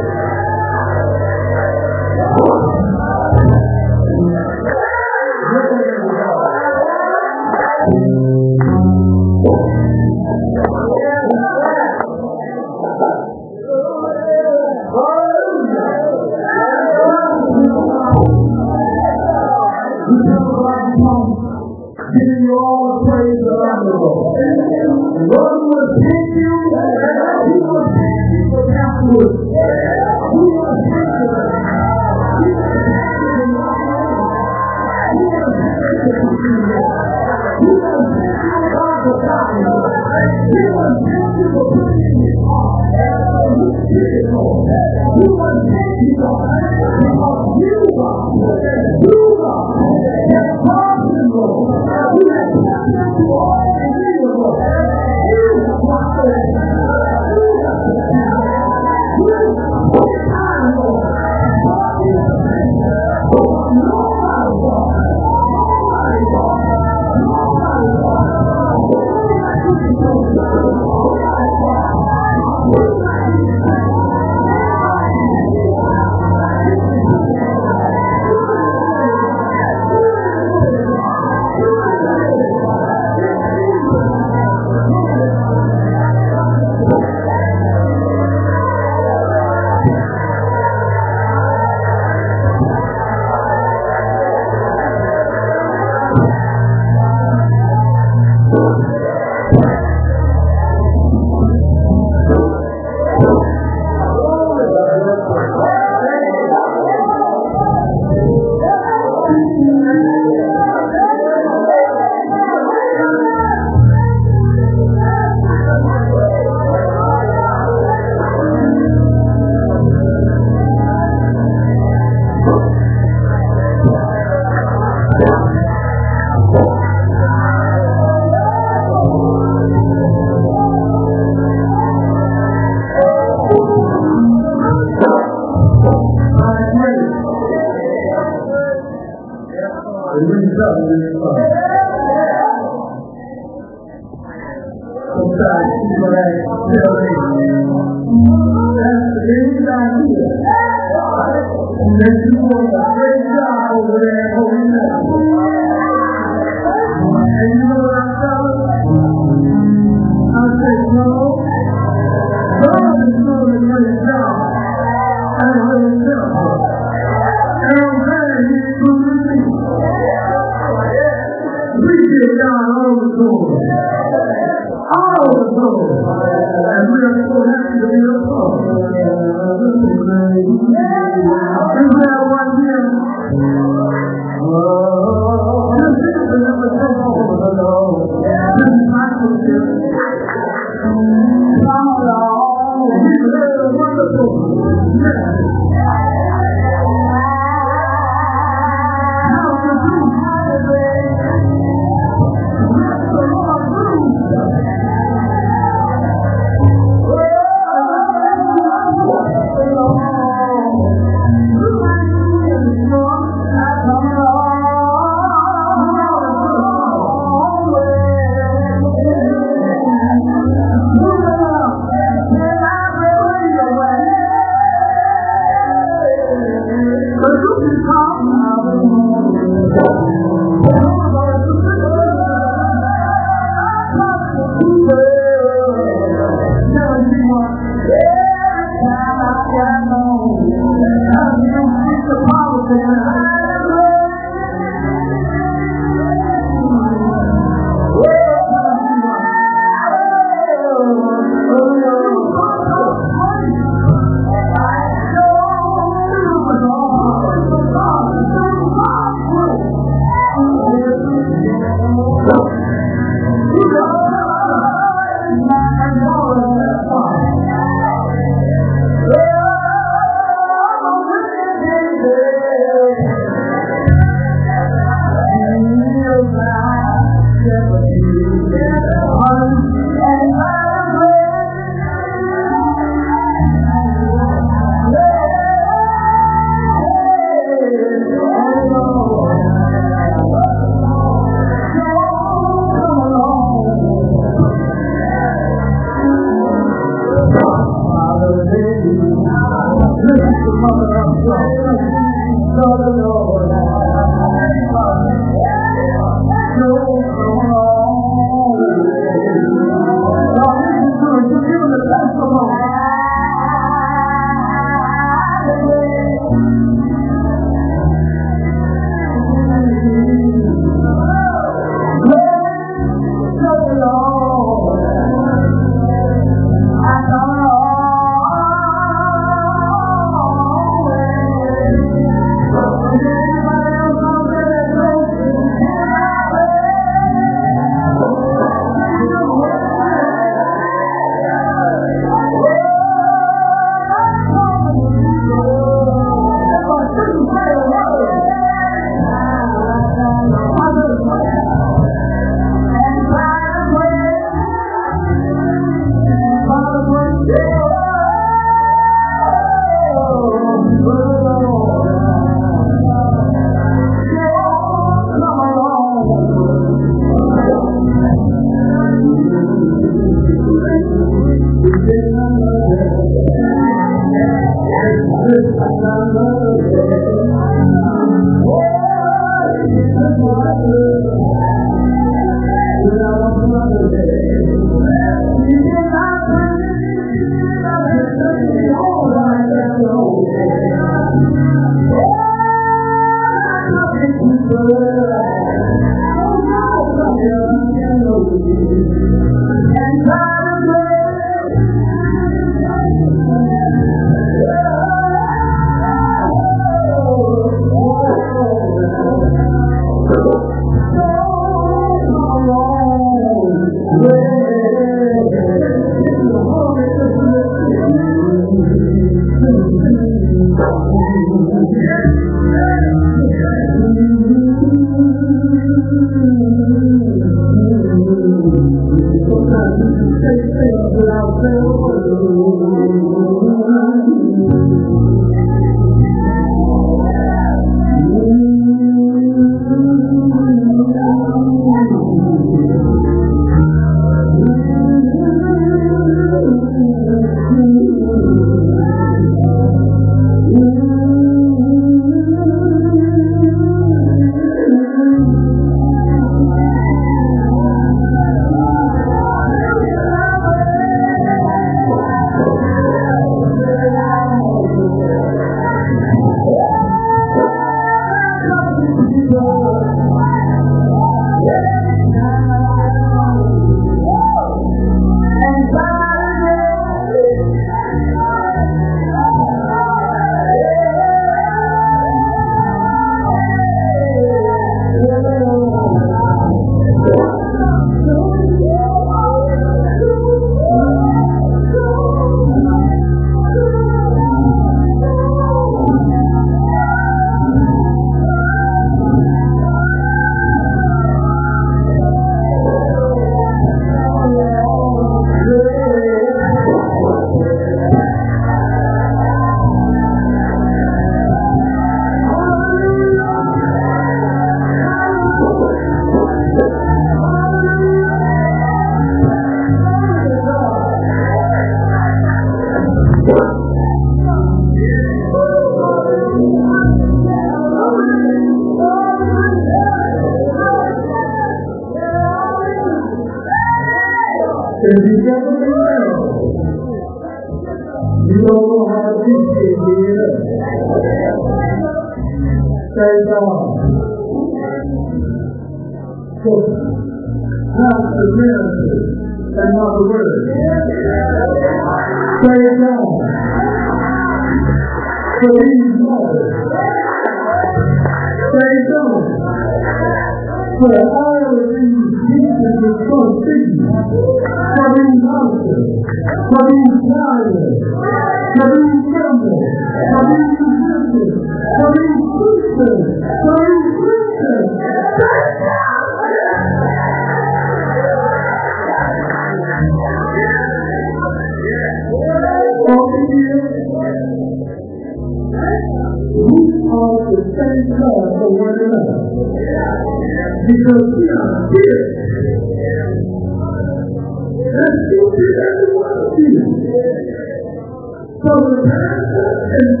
So the pastor and first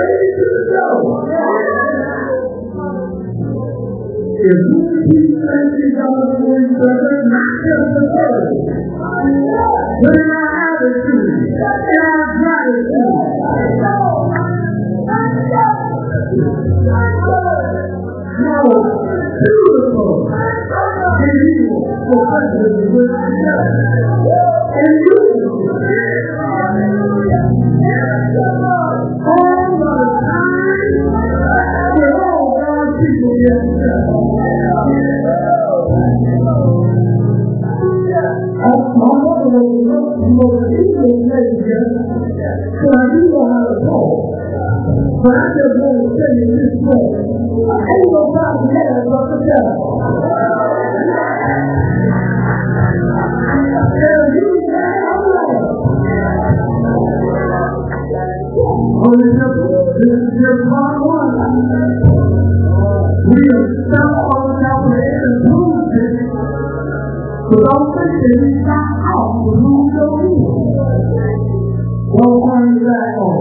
ready to go. If you keep thanking God for each other, not just the word, but in our attitude, in our gratitude. No, beautiful, and evil, perfected with together. And you, all the time, we're all God's people get together. My mother was the most English lady here, so I do know how to talk. But I just want to tell you this way. Ain't nobody there but the devil. And you say, all right. Only just, this is just part one. We have stopped on the top of the head and moved it. But don't think that we stop out to move your feet. Don't turn it back on.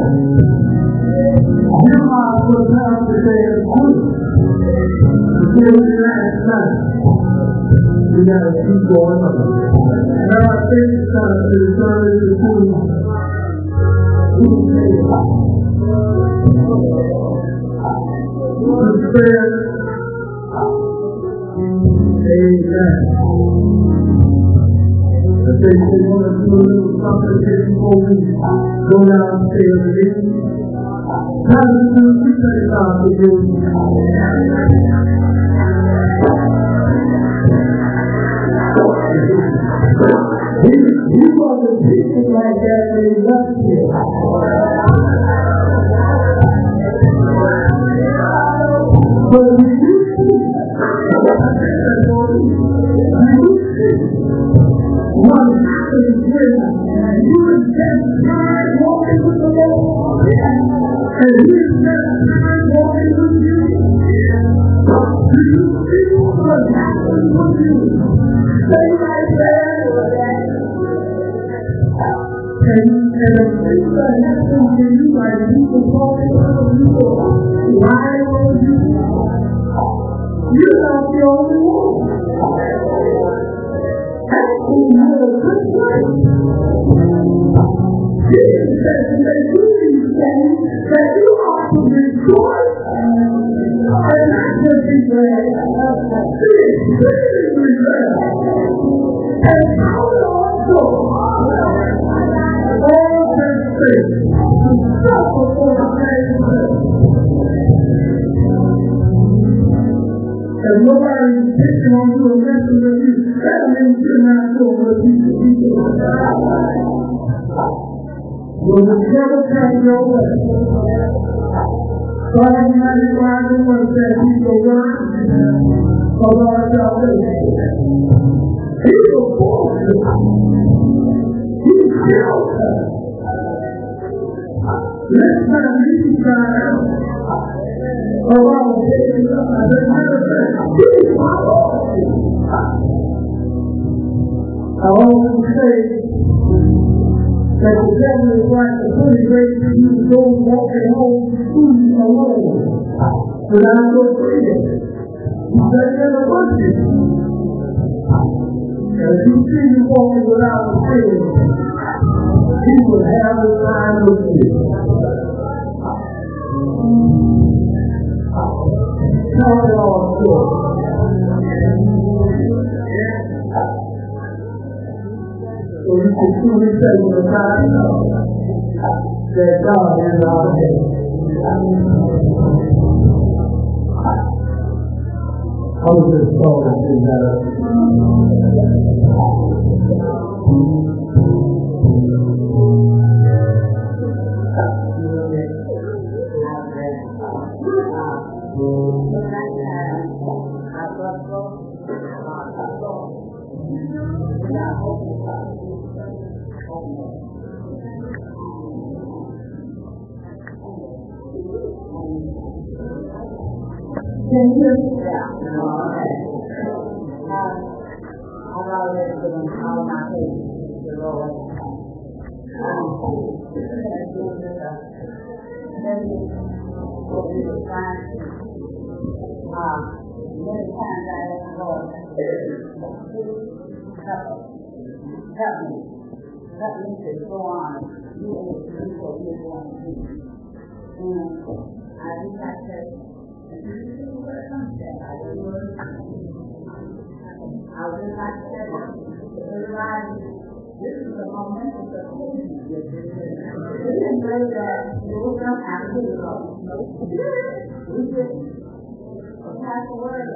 You are the time to say it's good. Until the last time, we gotta keep going on. Now I think it's time to turn it to food. Who say it? Who said, amen. If they say you want to do a little something before we go downstairs and eat, how do you do say God to you? He, he wasn't teaching like that when he left here. But we do see, we do see what happens when you invest time walking with the Lord, and He invest time walking with you. Do you see what happens with you? Stay right there. And, and the things that happen to you, like people talking about you, lying on you, you're not the only one. Actually, you have a good place. Jesus says that you these things that you ought to rejoice and not just be glad. Be extremely glad. And count on God. All that faith to suffer for the name's sake. If nobody's picking on you and messing with you, that means you're not doing what you should be doing. Will the devil come your way? Psalm ninety-five and one says He's the word of our salvation. He's the fortress. He kills us. Let's not leave God out of our daily lives. As a matter of fact, He's my Lord. I always say that the devil is like a pretty great for you to go walking home food alone without your freedom. He said never want you. And if you see you walking without the freedom, He will have a time with you. Tell it all short. So you can truly say with a time that God is our head. I was just told to do that. Can you hear me? Yeah. I've already been all my faith to the Lord. Thank you. what we were trying to do. Uh, many times I ask the Lord, help us. Help me. Help me to go on and be able to do what we're going to do. And I think I said, if you do the word sunset, I do the word sunset. I would just like to say, everybody, this is the momentous occasion. We didn't say that you will come after the Lord. We didn't. But that's the word.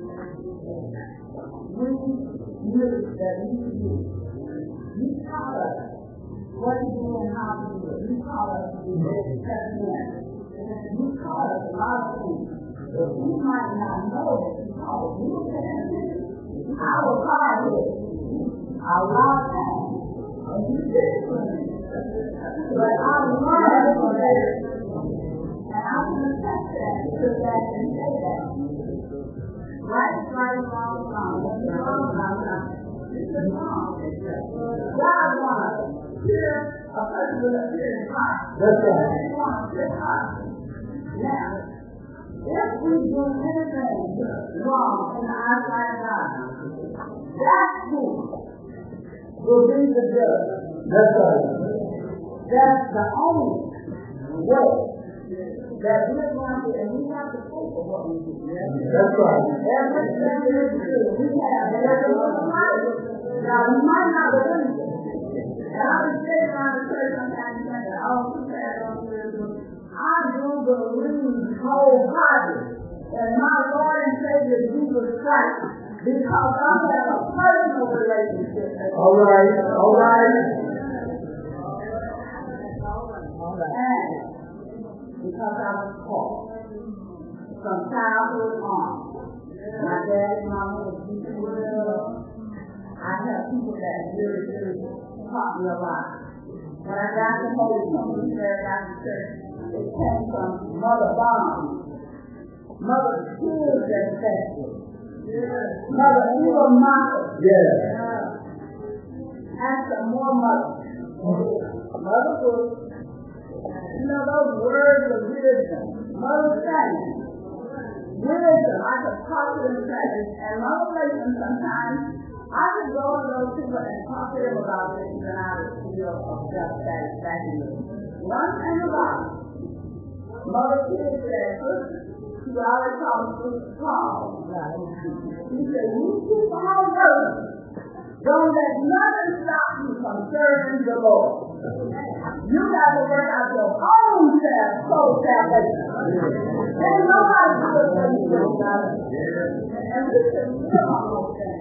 We knew that we could do. You taught us what to do and how to do it. You taught us to do this, seven years. You taught us a lot of things. If we might not know that you taught us, we will say, I will call it a lot of times. And you did it for me. But I learned from that. And I can accept that, sit back and say that. Right is right, wrong is wrong. What's wrong about that? It's the wrong. God wants to hear a person with a fear in heart. That's right. He wants to hear heart. Now, if we do anything wrong in the eyes of God, that who will be the judge. That's right. That's the only way that we're going to, and we have to pay for what we do. That's right. Everything we do, we have. And there's a little life. Now, we might not believe it. And I've been sitting around the church sometimes saying, oh, too bad, don't do this. I do believe wholeheartedly in my Lord and Savior Jesus Christ, because I have a personal relationship. All right, all right. And because I was taught from childhood on, my dad and mama was teaching me well. I have people that really, really taught me a lot. When I got to Holy Community, there got to church, it came from Mother Bonham, Mother Tears and Festive, Mother Eva Moffat, yes. And some more mothers. Mother Bush, you know those words of wisdom. Mother Samuel, wisdom, I could talk to them practice, and Mother Layton sometimes, I could go to those people and talk to them about things and I would feel of just satisfaction. One thing about it, Mother Tears said, first, she always called me Sister Paul. She said, you keep on working. Don't let nothing stop you from serving the Lord. You got to work out your own self, soul salvation. Ain't nobody do it for you, brother. And we should live on those things.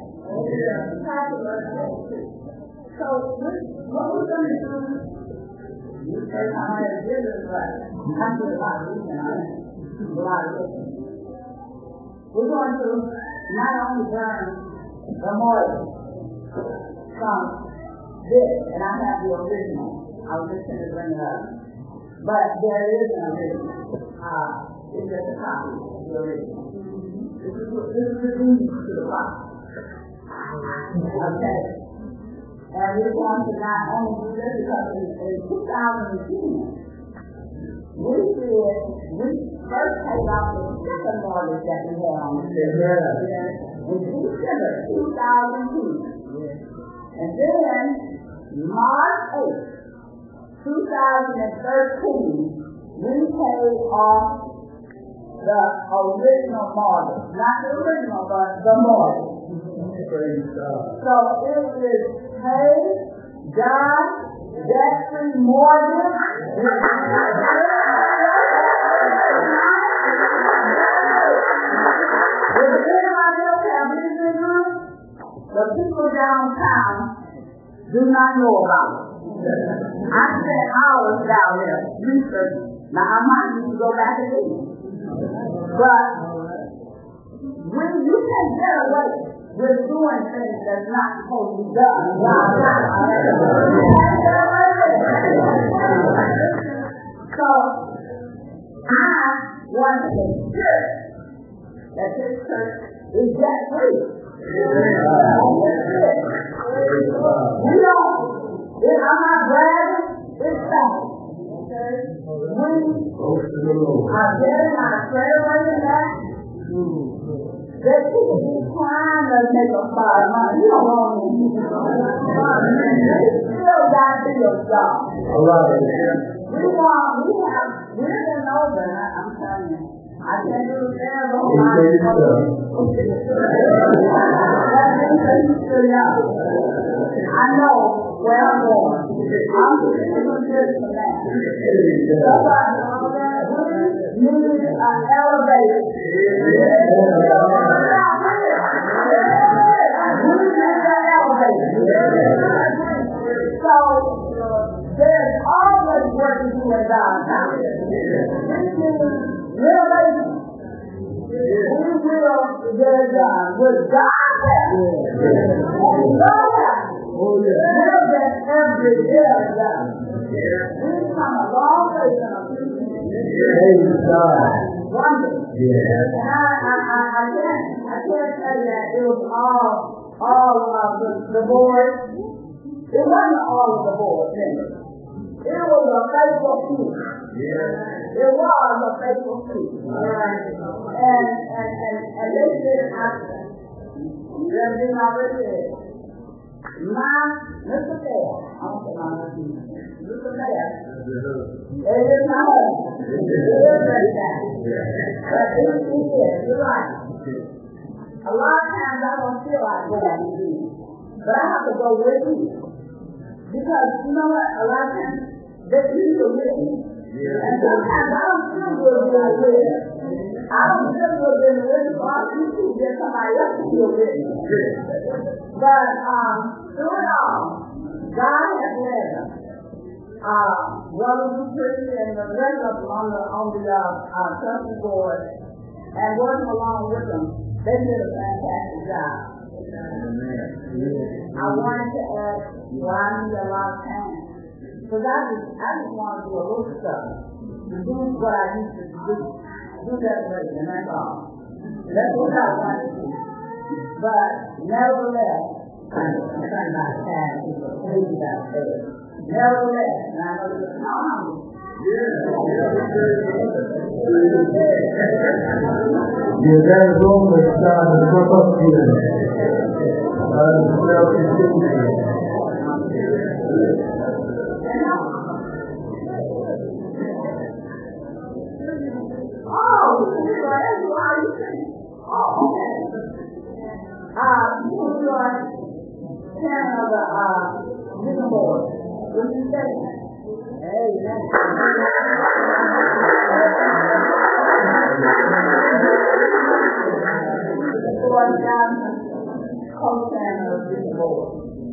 So, what we're going to do, you say how I have business, but I do a lot of reading on it. A lot of reading. We're going to not only burn the mortar from this, and I have the original. I was just going to bring it up. But there is an original. Uh, it's just a copy of the original. This is, this is the deed to the copy. Okay. And we're going to not only do this because in, in two thousand ten, we did, we first paid off the second mortgage that we had on the business in December two thousand two. And then, March eighth, two thousand thirteen, we paid off the original mortgage. Not the original, but the mortgage. So it is paid, done, debt-free mortgage. Does anybody else have business money? The people downtown do not know about it. I spent hours down there researching. Now I might need to go back again. But when you can get away with doing things that's not supposed to be done, so I want to make sure that this church is debt free. We don't, I'm not bragging, it's fact. says, we are getting our credit rating back. They could be trying to make a fire money. You don't want to do You still got to do your job. All right. We want, we have, we're in over, I'm telling you. I can't do the dance on my I know where I'm going. I'm just good for that. Somebody know that we need an elevator. We need an elevator. So there's always work to do in downtown. Really, we will get it done. With God there. And God will get every day done. We've come a long way from a people. Wonderful. And I, I, I, I can't, I can't say that it was all, all of the, the board. It wasn't all of the board members. It was a faithful people. It was a faithful people. And, and, and, and they said, everything I already said. My, Mister Fair, I don't say my husband, Mister Fair, it is my husband. It is very bad. But it is, you're right. A lot of times I don't feel like going with you, but I have to go with you. Because, you know what, a lot of times, they need to with me. And sometimes I don't feel good being with you. I don't feel good being with you, but you can get somebody else to feel with you. But, um, through it all, God has led us. Uh, Brother Dupree and the rest of them on the, on the, uh, uh, trustee board, and working along with them, they did a fantastic job. I wanted to ask why I need a lot of time. Because I just, I just want to do a little stuff. To do what I used to do. Do that way, and that's all. That's what I want to do. But, nevertheless, I'm trying not to have people please out there. Nevertheless, and I know you're not hungry. Yeah, that room is starting to work up here. Uh, smell continues. Oh, that's why you think. Oh, okay. Uh, you enjoy ten of the, uh, different boards. What do you say? Hey, that's Board Johnson, co-chairman of this board.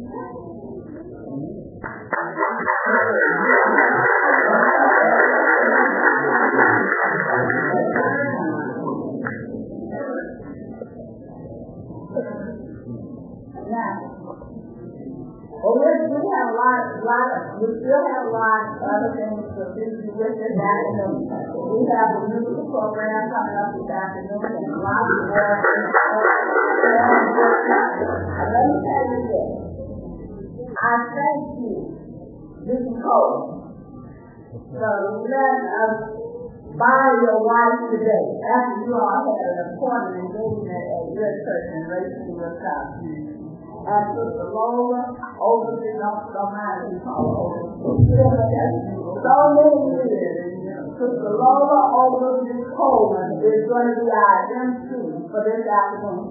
Now, well, we we have a lot, lot of, we still have a lot of other things to do with this afternoon. We have a musical program coming up this afternoon and a lot of work. And let me tell you this. I thank you, this Cole, for letting us buy your wife today after you all had an appointment engagement at your church in Racine, Wisconsin. And Sister Lola, over the don't mind me call over. So many years. Sister Lola over the Coleman is going to be our M C for this afternoon.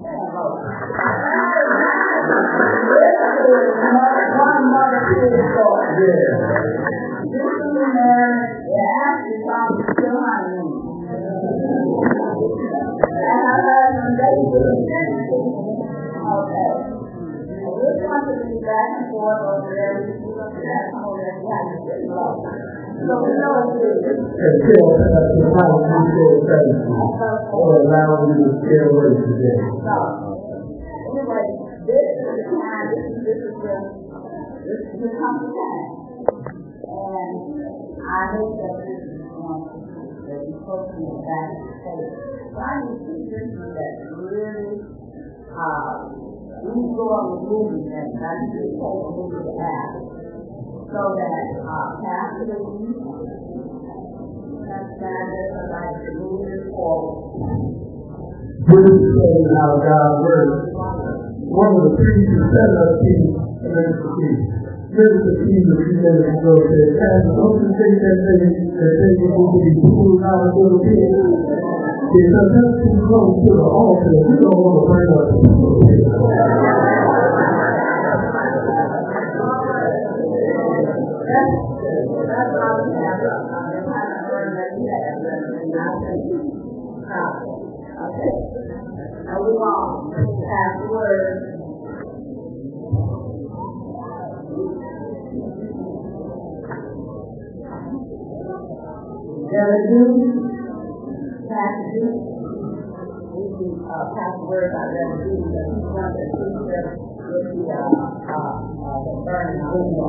This is one mother kid's story. This is the man that actually found the still honeymoon. And I heard him say, okay. We're going to be back and forth over there. We're going to be back and forth there. We have to get love. So we know it's good. And Phil, that's the problem you said, thank you for allowing me to share with you today. So, anyway, this is the time, this is, this is the, this is the coming time. And I hope that this is one that you're supposed to be back to say. So I need to see this one that really, uh, we go on the movie and I need to take a movie to ask so that uh, Pastor Lee This is saying how God works. One of the things that set us peace, Minister Peace. Minister Peace, a few minutes ago, said, Pastor, don't you think that they, that they need to be pulled out of little kids? Because that's too close to the altar. We don't want to bring up the little kids. That's all we have. Okay. Now we all have words. Revenue, passages. We can uh, pass words on revenue, but he's one of the teachers with the uh, uh, uh, the burning window.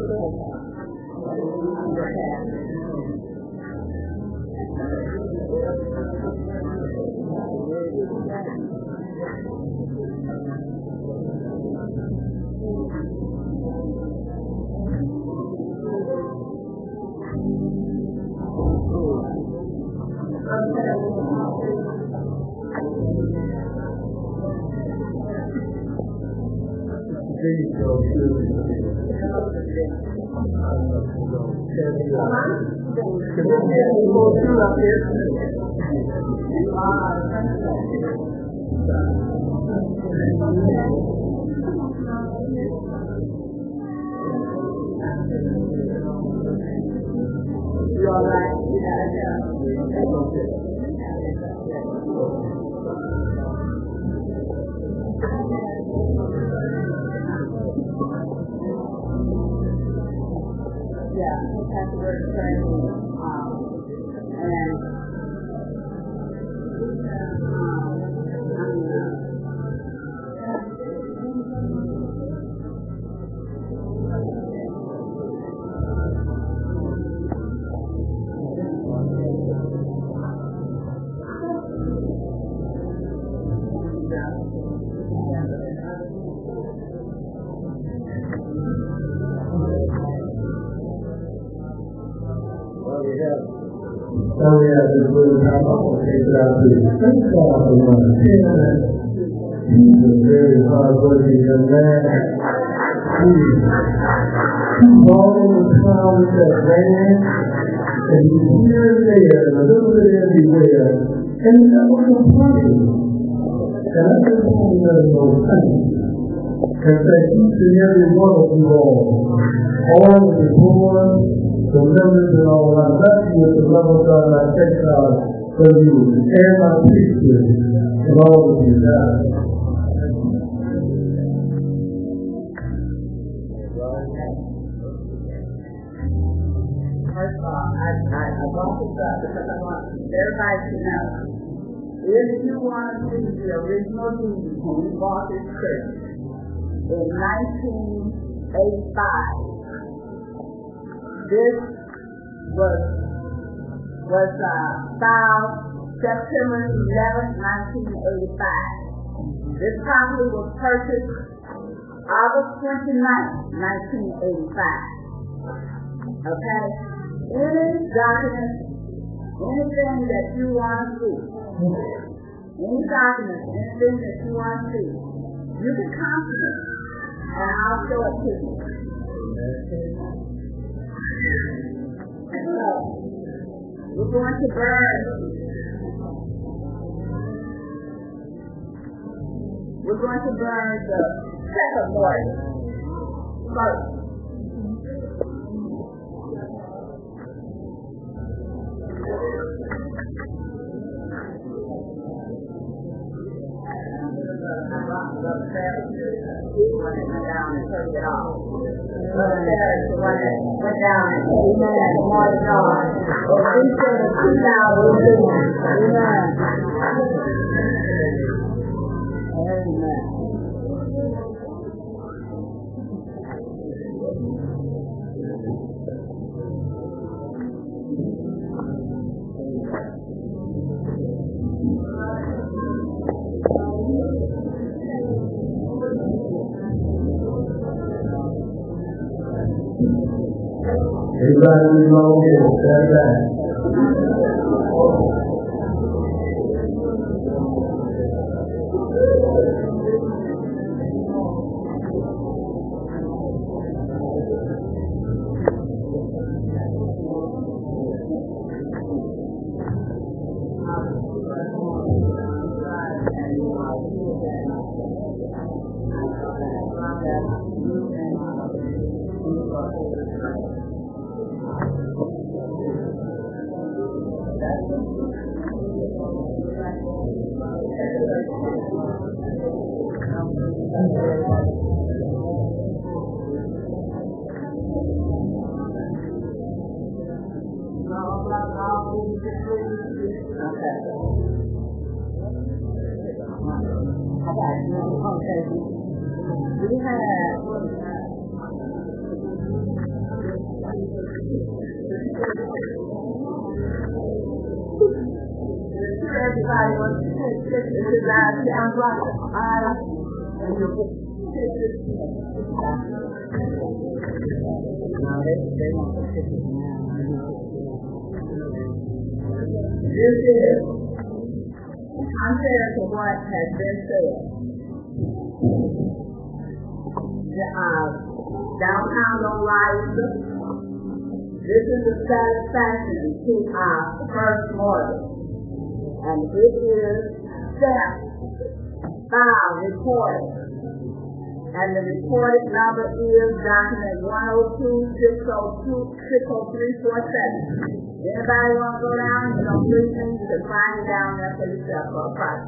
You all right? Yeah, that's the word training. Um, and So we have this little time. I'm going to take it out to you. Thank God for one. He's a very hard-working young man. He's all in the town with that van, and he's here and there, and a little bit everywhere, and he's never complaining. And I just want to let him know thank you. And thank each and every one of you all, all of the poor, the members and all, I bless you with the love of God, I thank God for you, and my preachers, and all of you guys. first of all, I, I, I brought this up because I want everybody to know. If you want to see the original meeting when we bought this church in nineteen eighty-five, this was was uh, filed September eleventh, nineteen eighty-five. This property was purchased August twenty-ninth, nineteen eighty-five. Okay? Any document, anything that you want to see, any document, anything that you want to see, you can come to me and I'll show it to you. And so, we're going to burn. We're going to burn the second morning first. Went down and turned it off. Brother Harris, the one that went down and amen at the morning dawn. Or we said a two thousand amen. Amen. Everybody belong here, stand back. Everybody wants to take pictures of that. Sounds like uh, this is contrary to what has been said. The, uh, downtown don't rise. This is a satisfaction to our first mortgage. And it is stamped, filed, recorded. And the recorded number is document one oh two, six oh two, six oh three four seven. Anybody want to go down, you know, please you can find it down there for yourself for a price.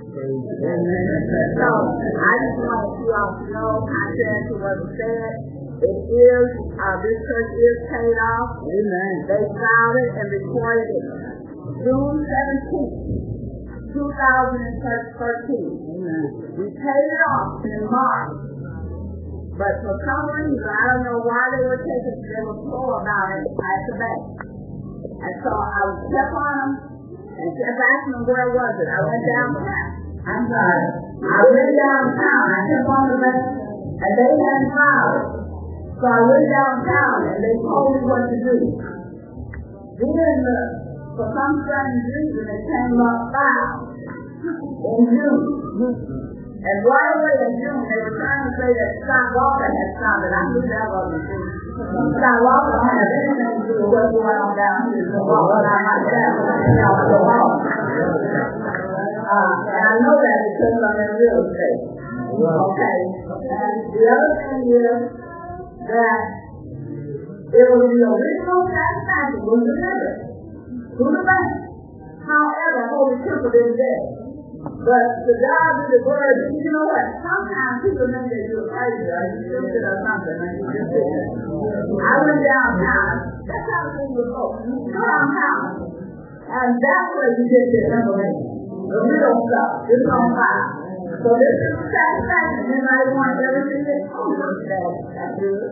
So, I just want you all to know, I said to what was said, it is, uh, this church is paid off. Amen. They filed it and recorded it June seventeenth, two thousand thirteen. Amen. We paid it off in March. But for some reason, I don't know why they were taking, they were slow about it at the bank. And so I was kept on them and kept asking them where was it. I went downtown. I'm sorry. I went downtown. I kept on the bank and they hadn't filed it. So I went downtown and they told me what to do. Then the For some strange reason, it came up filed in June. And right away in June, they were trying to say that Scott Walker had stopped it. I knew that wasn't true. Scott Walker don't have anything to do with what's going on down here. So Walker and I might have to go home. Uh, and I know that because I'm in real estate. Okay. And the other thing is that it was the original satisfaction was delivered to the bank. However, Holy Temple didn't there. But the God of the word, you know what? Sometimes people think that you're crazy or you stupid or something, and you just sit there. I went downtown. That's how things go. You go downtown. And that's where you get your information. The real stuff. It's on fire. So this is satisfaction. Anybody want everything that oh, that's good.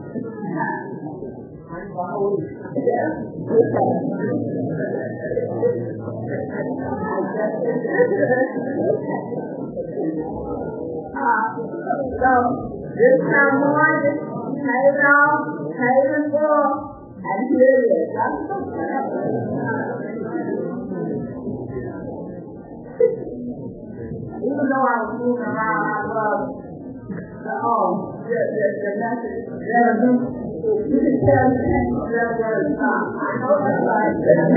Yeah. uh, so this time morning, paid it off, paid it full, and here it is. Even though I was moving around, I love the oh, the the the message. You can tell me that word is not. I know that's right.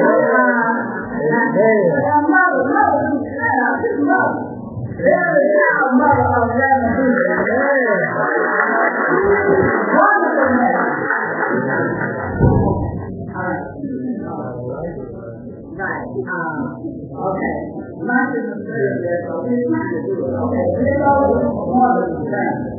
Now, mother, mother, I just love it. There is now a mother of Revolution. Wonderful message. Right. Um, okay. My sister is there, so we're trying to do it. Okay. Here goes mother's family.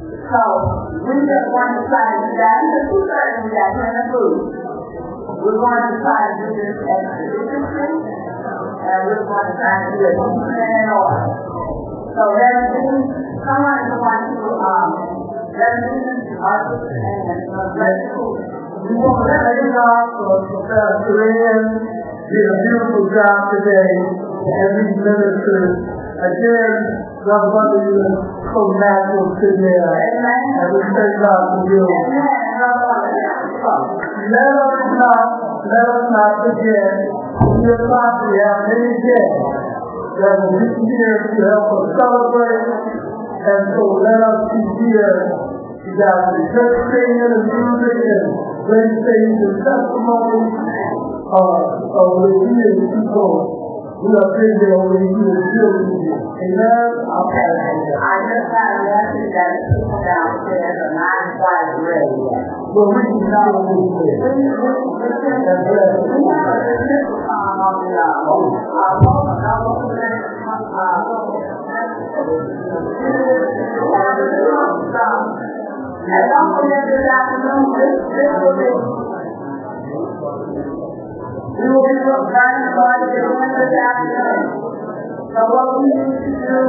So we just want to try to do that. And the two thirds we got plenty of food. We're going to try to do this expeditiously, and we're going to try to do it in order. So there's someone who wants to um resolution artists and let's school. We want to thank God for Pastor Corinne did a beautiful job today as we ministered. Again, God bless you so natural today. And we thank God for you. Let us not, let us not forget, in your life we have many guests that will be here to help us celebrate. And so let us be here. You got the church singing and music and great things and testimonies uh, of the years people who have been there over the years building you. Amen? Okay. I just got a message that the people downstairs are not quite ready yet. Well, we can not do We this. we we have a dismissal time on the uh uh program. I want to let uh and don't forget this afternoon, this this will be we will be trying to start to doing this afternoon. So what we need to do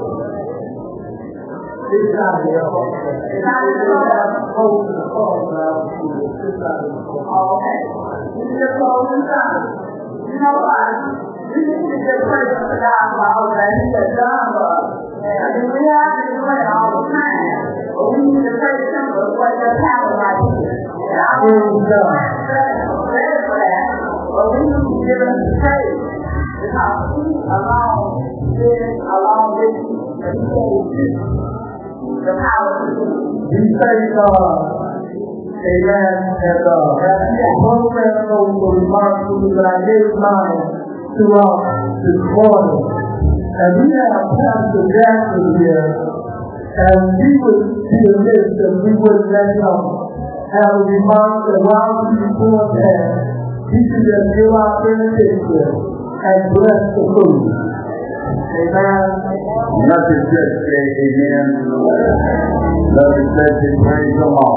It's not the other. is not to go Hold the call now. It's not the call. oh, okay. We need to close and done. You know what? We need to just pray for God for all that He has done for us. I mean, we have been doing it all the time. But we need to pray simple what just happened right here. And I don't know credit for that, but we need to give Him the praise. Because He alone did along with you. And He gave you the power to do it. We thank God. Amen. And uh, that program goes for remarkable that I gave mine throughout this morning. And we have Pastor Jackson here, and he would be amiss if we wouldn't let him have a remark that while he before that, he should just give our benediction and bless the food. Amen. Nothing just say amen. Nothing just say praise the Lord.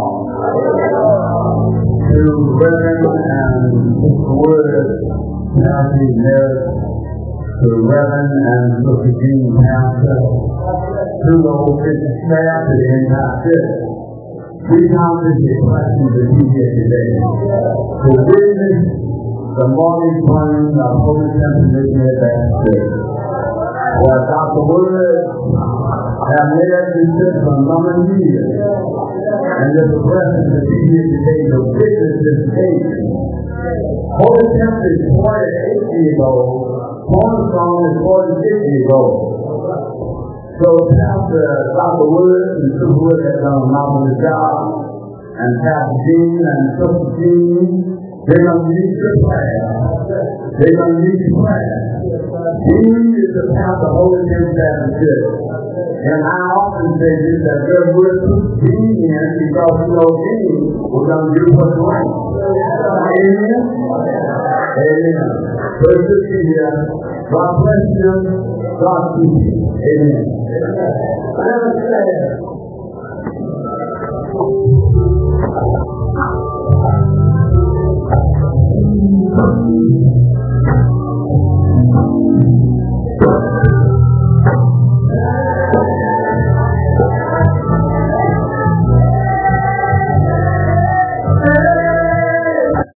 To Reverend and Mister Wood, Nancy Ness, to Reverend and Mister Jean Hampton, to the whole Christian staff, to the entire church. We count this a blessing to be here today. To witness the morning morning of Holy Temple Missionary Baptist Church. Where Doctor Wood have led this church for a number of years. And there's a blessing to be here today to witness this day. Holy Temple is forty-eight years old. Cornerstone is forty-six years old. So Pastor Doctor Wood and Mister Wood have done a phenomenal job. And Pastor Jean and Sister Jean, they're going to need your prayer. They're going to need your prayer. Jean is the pastor of Holy Temple Baptist Church. And I often say this, that there would put Jean in because you know Jean was going to do what's right. Amen? Amen. So it's good to be here. God bless you. God keep you. Amen. Let us stand. Thank you.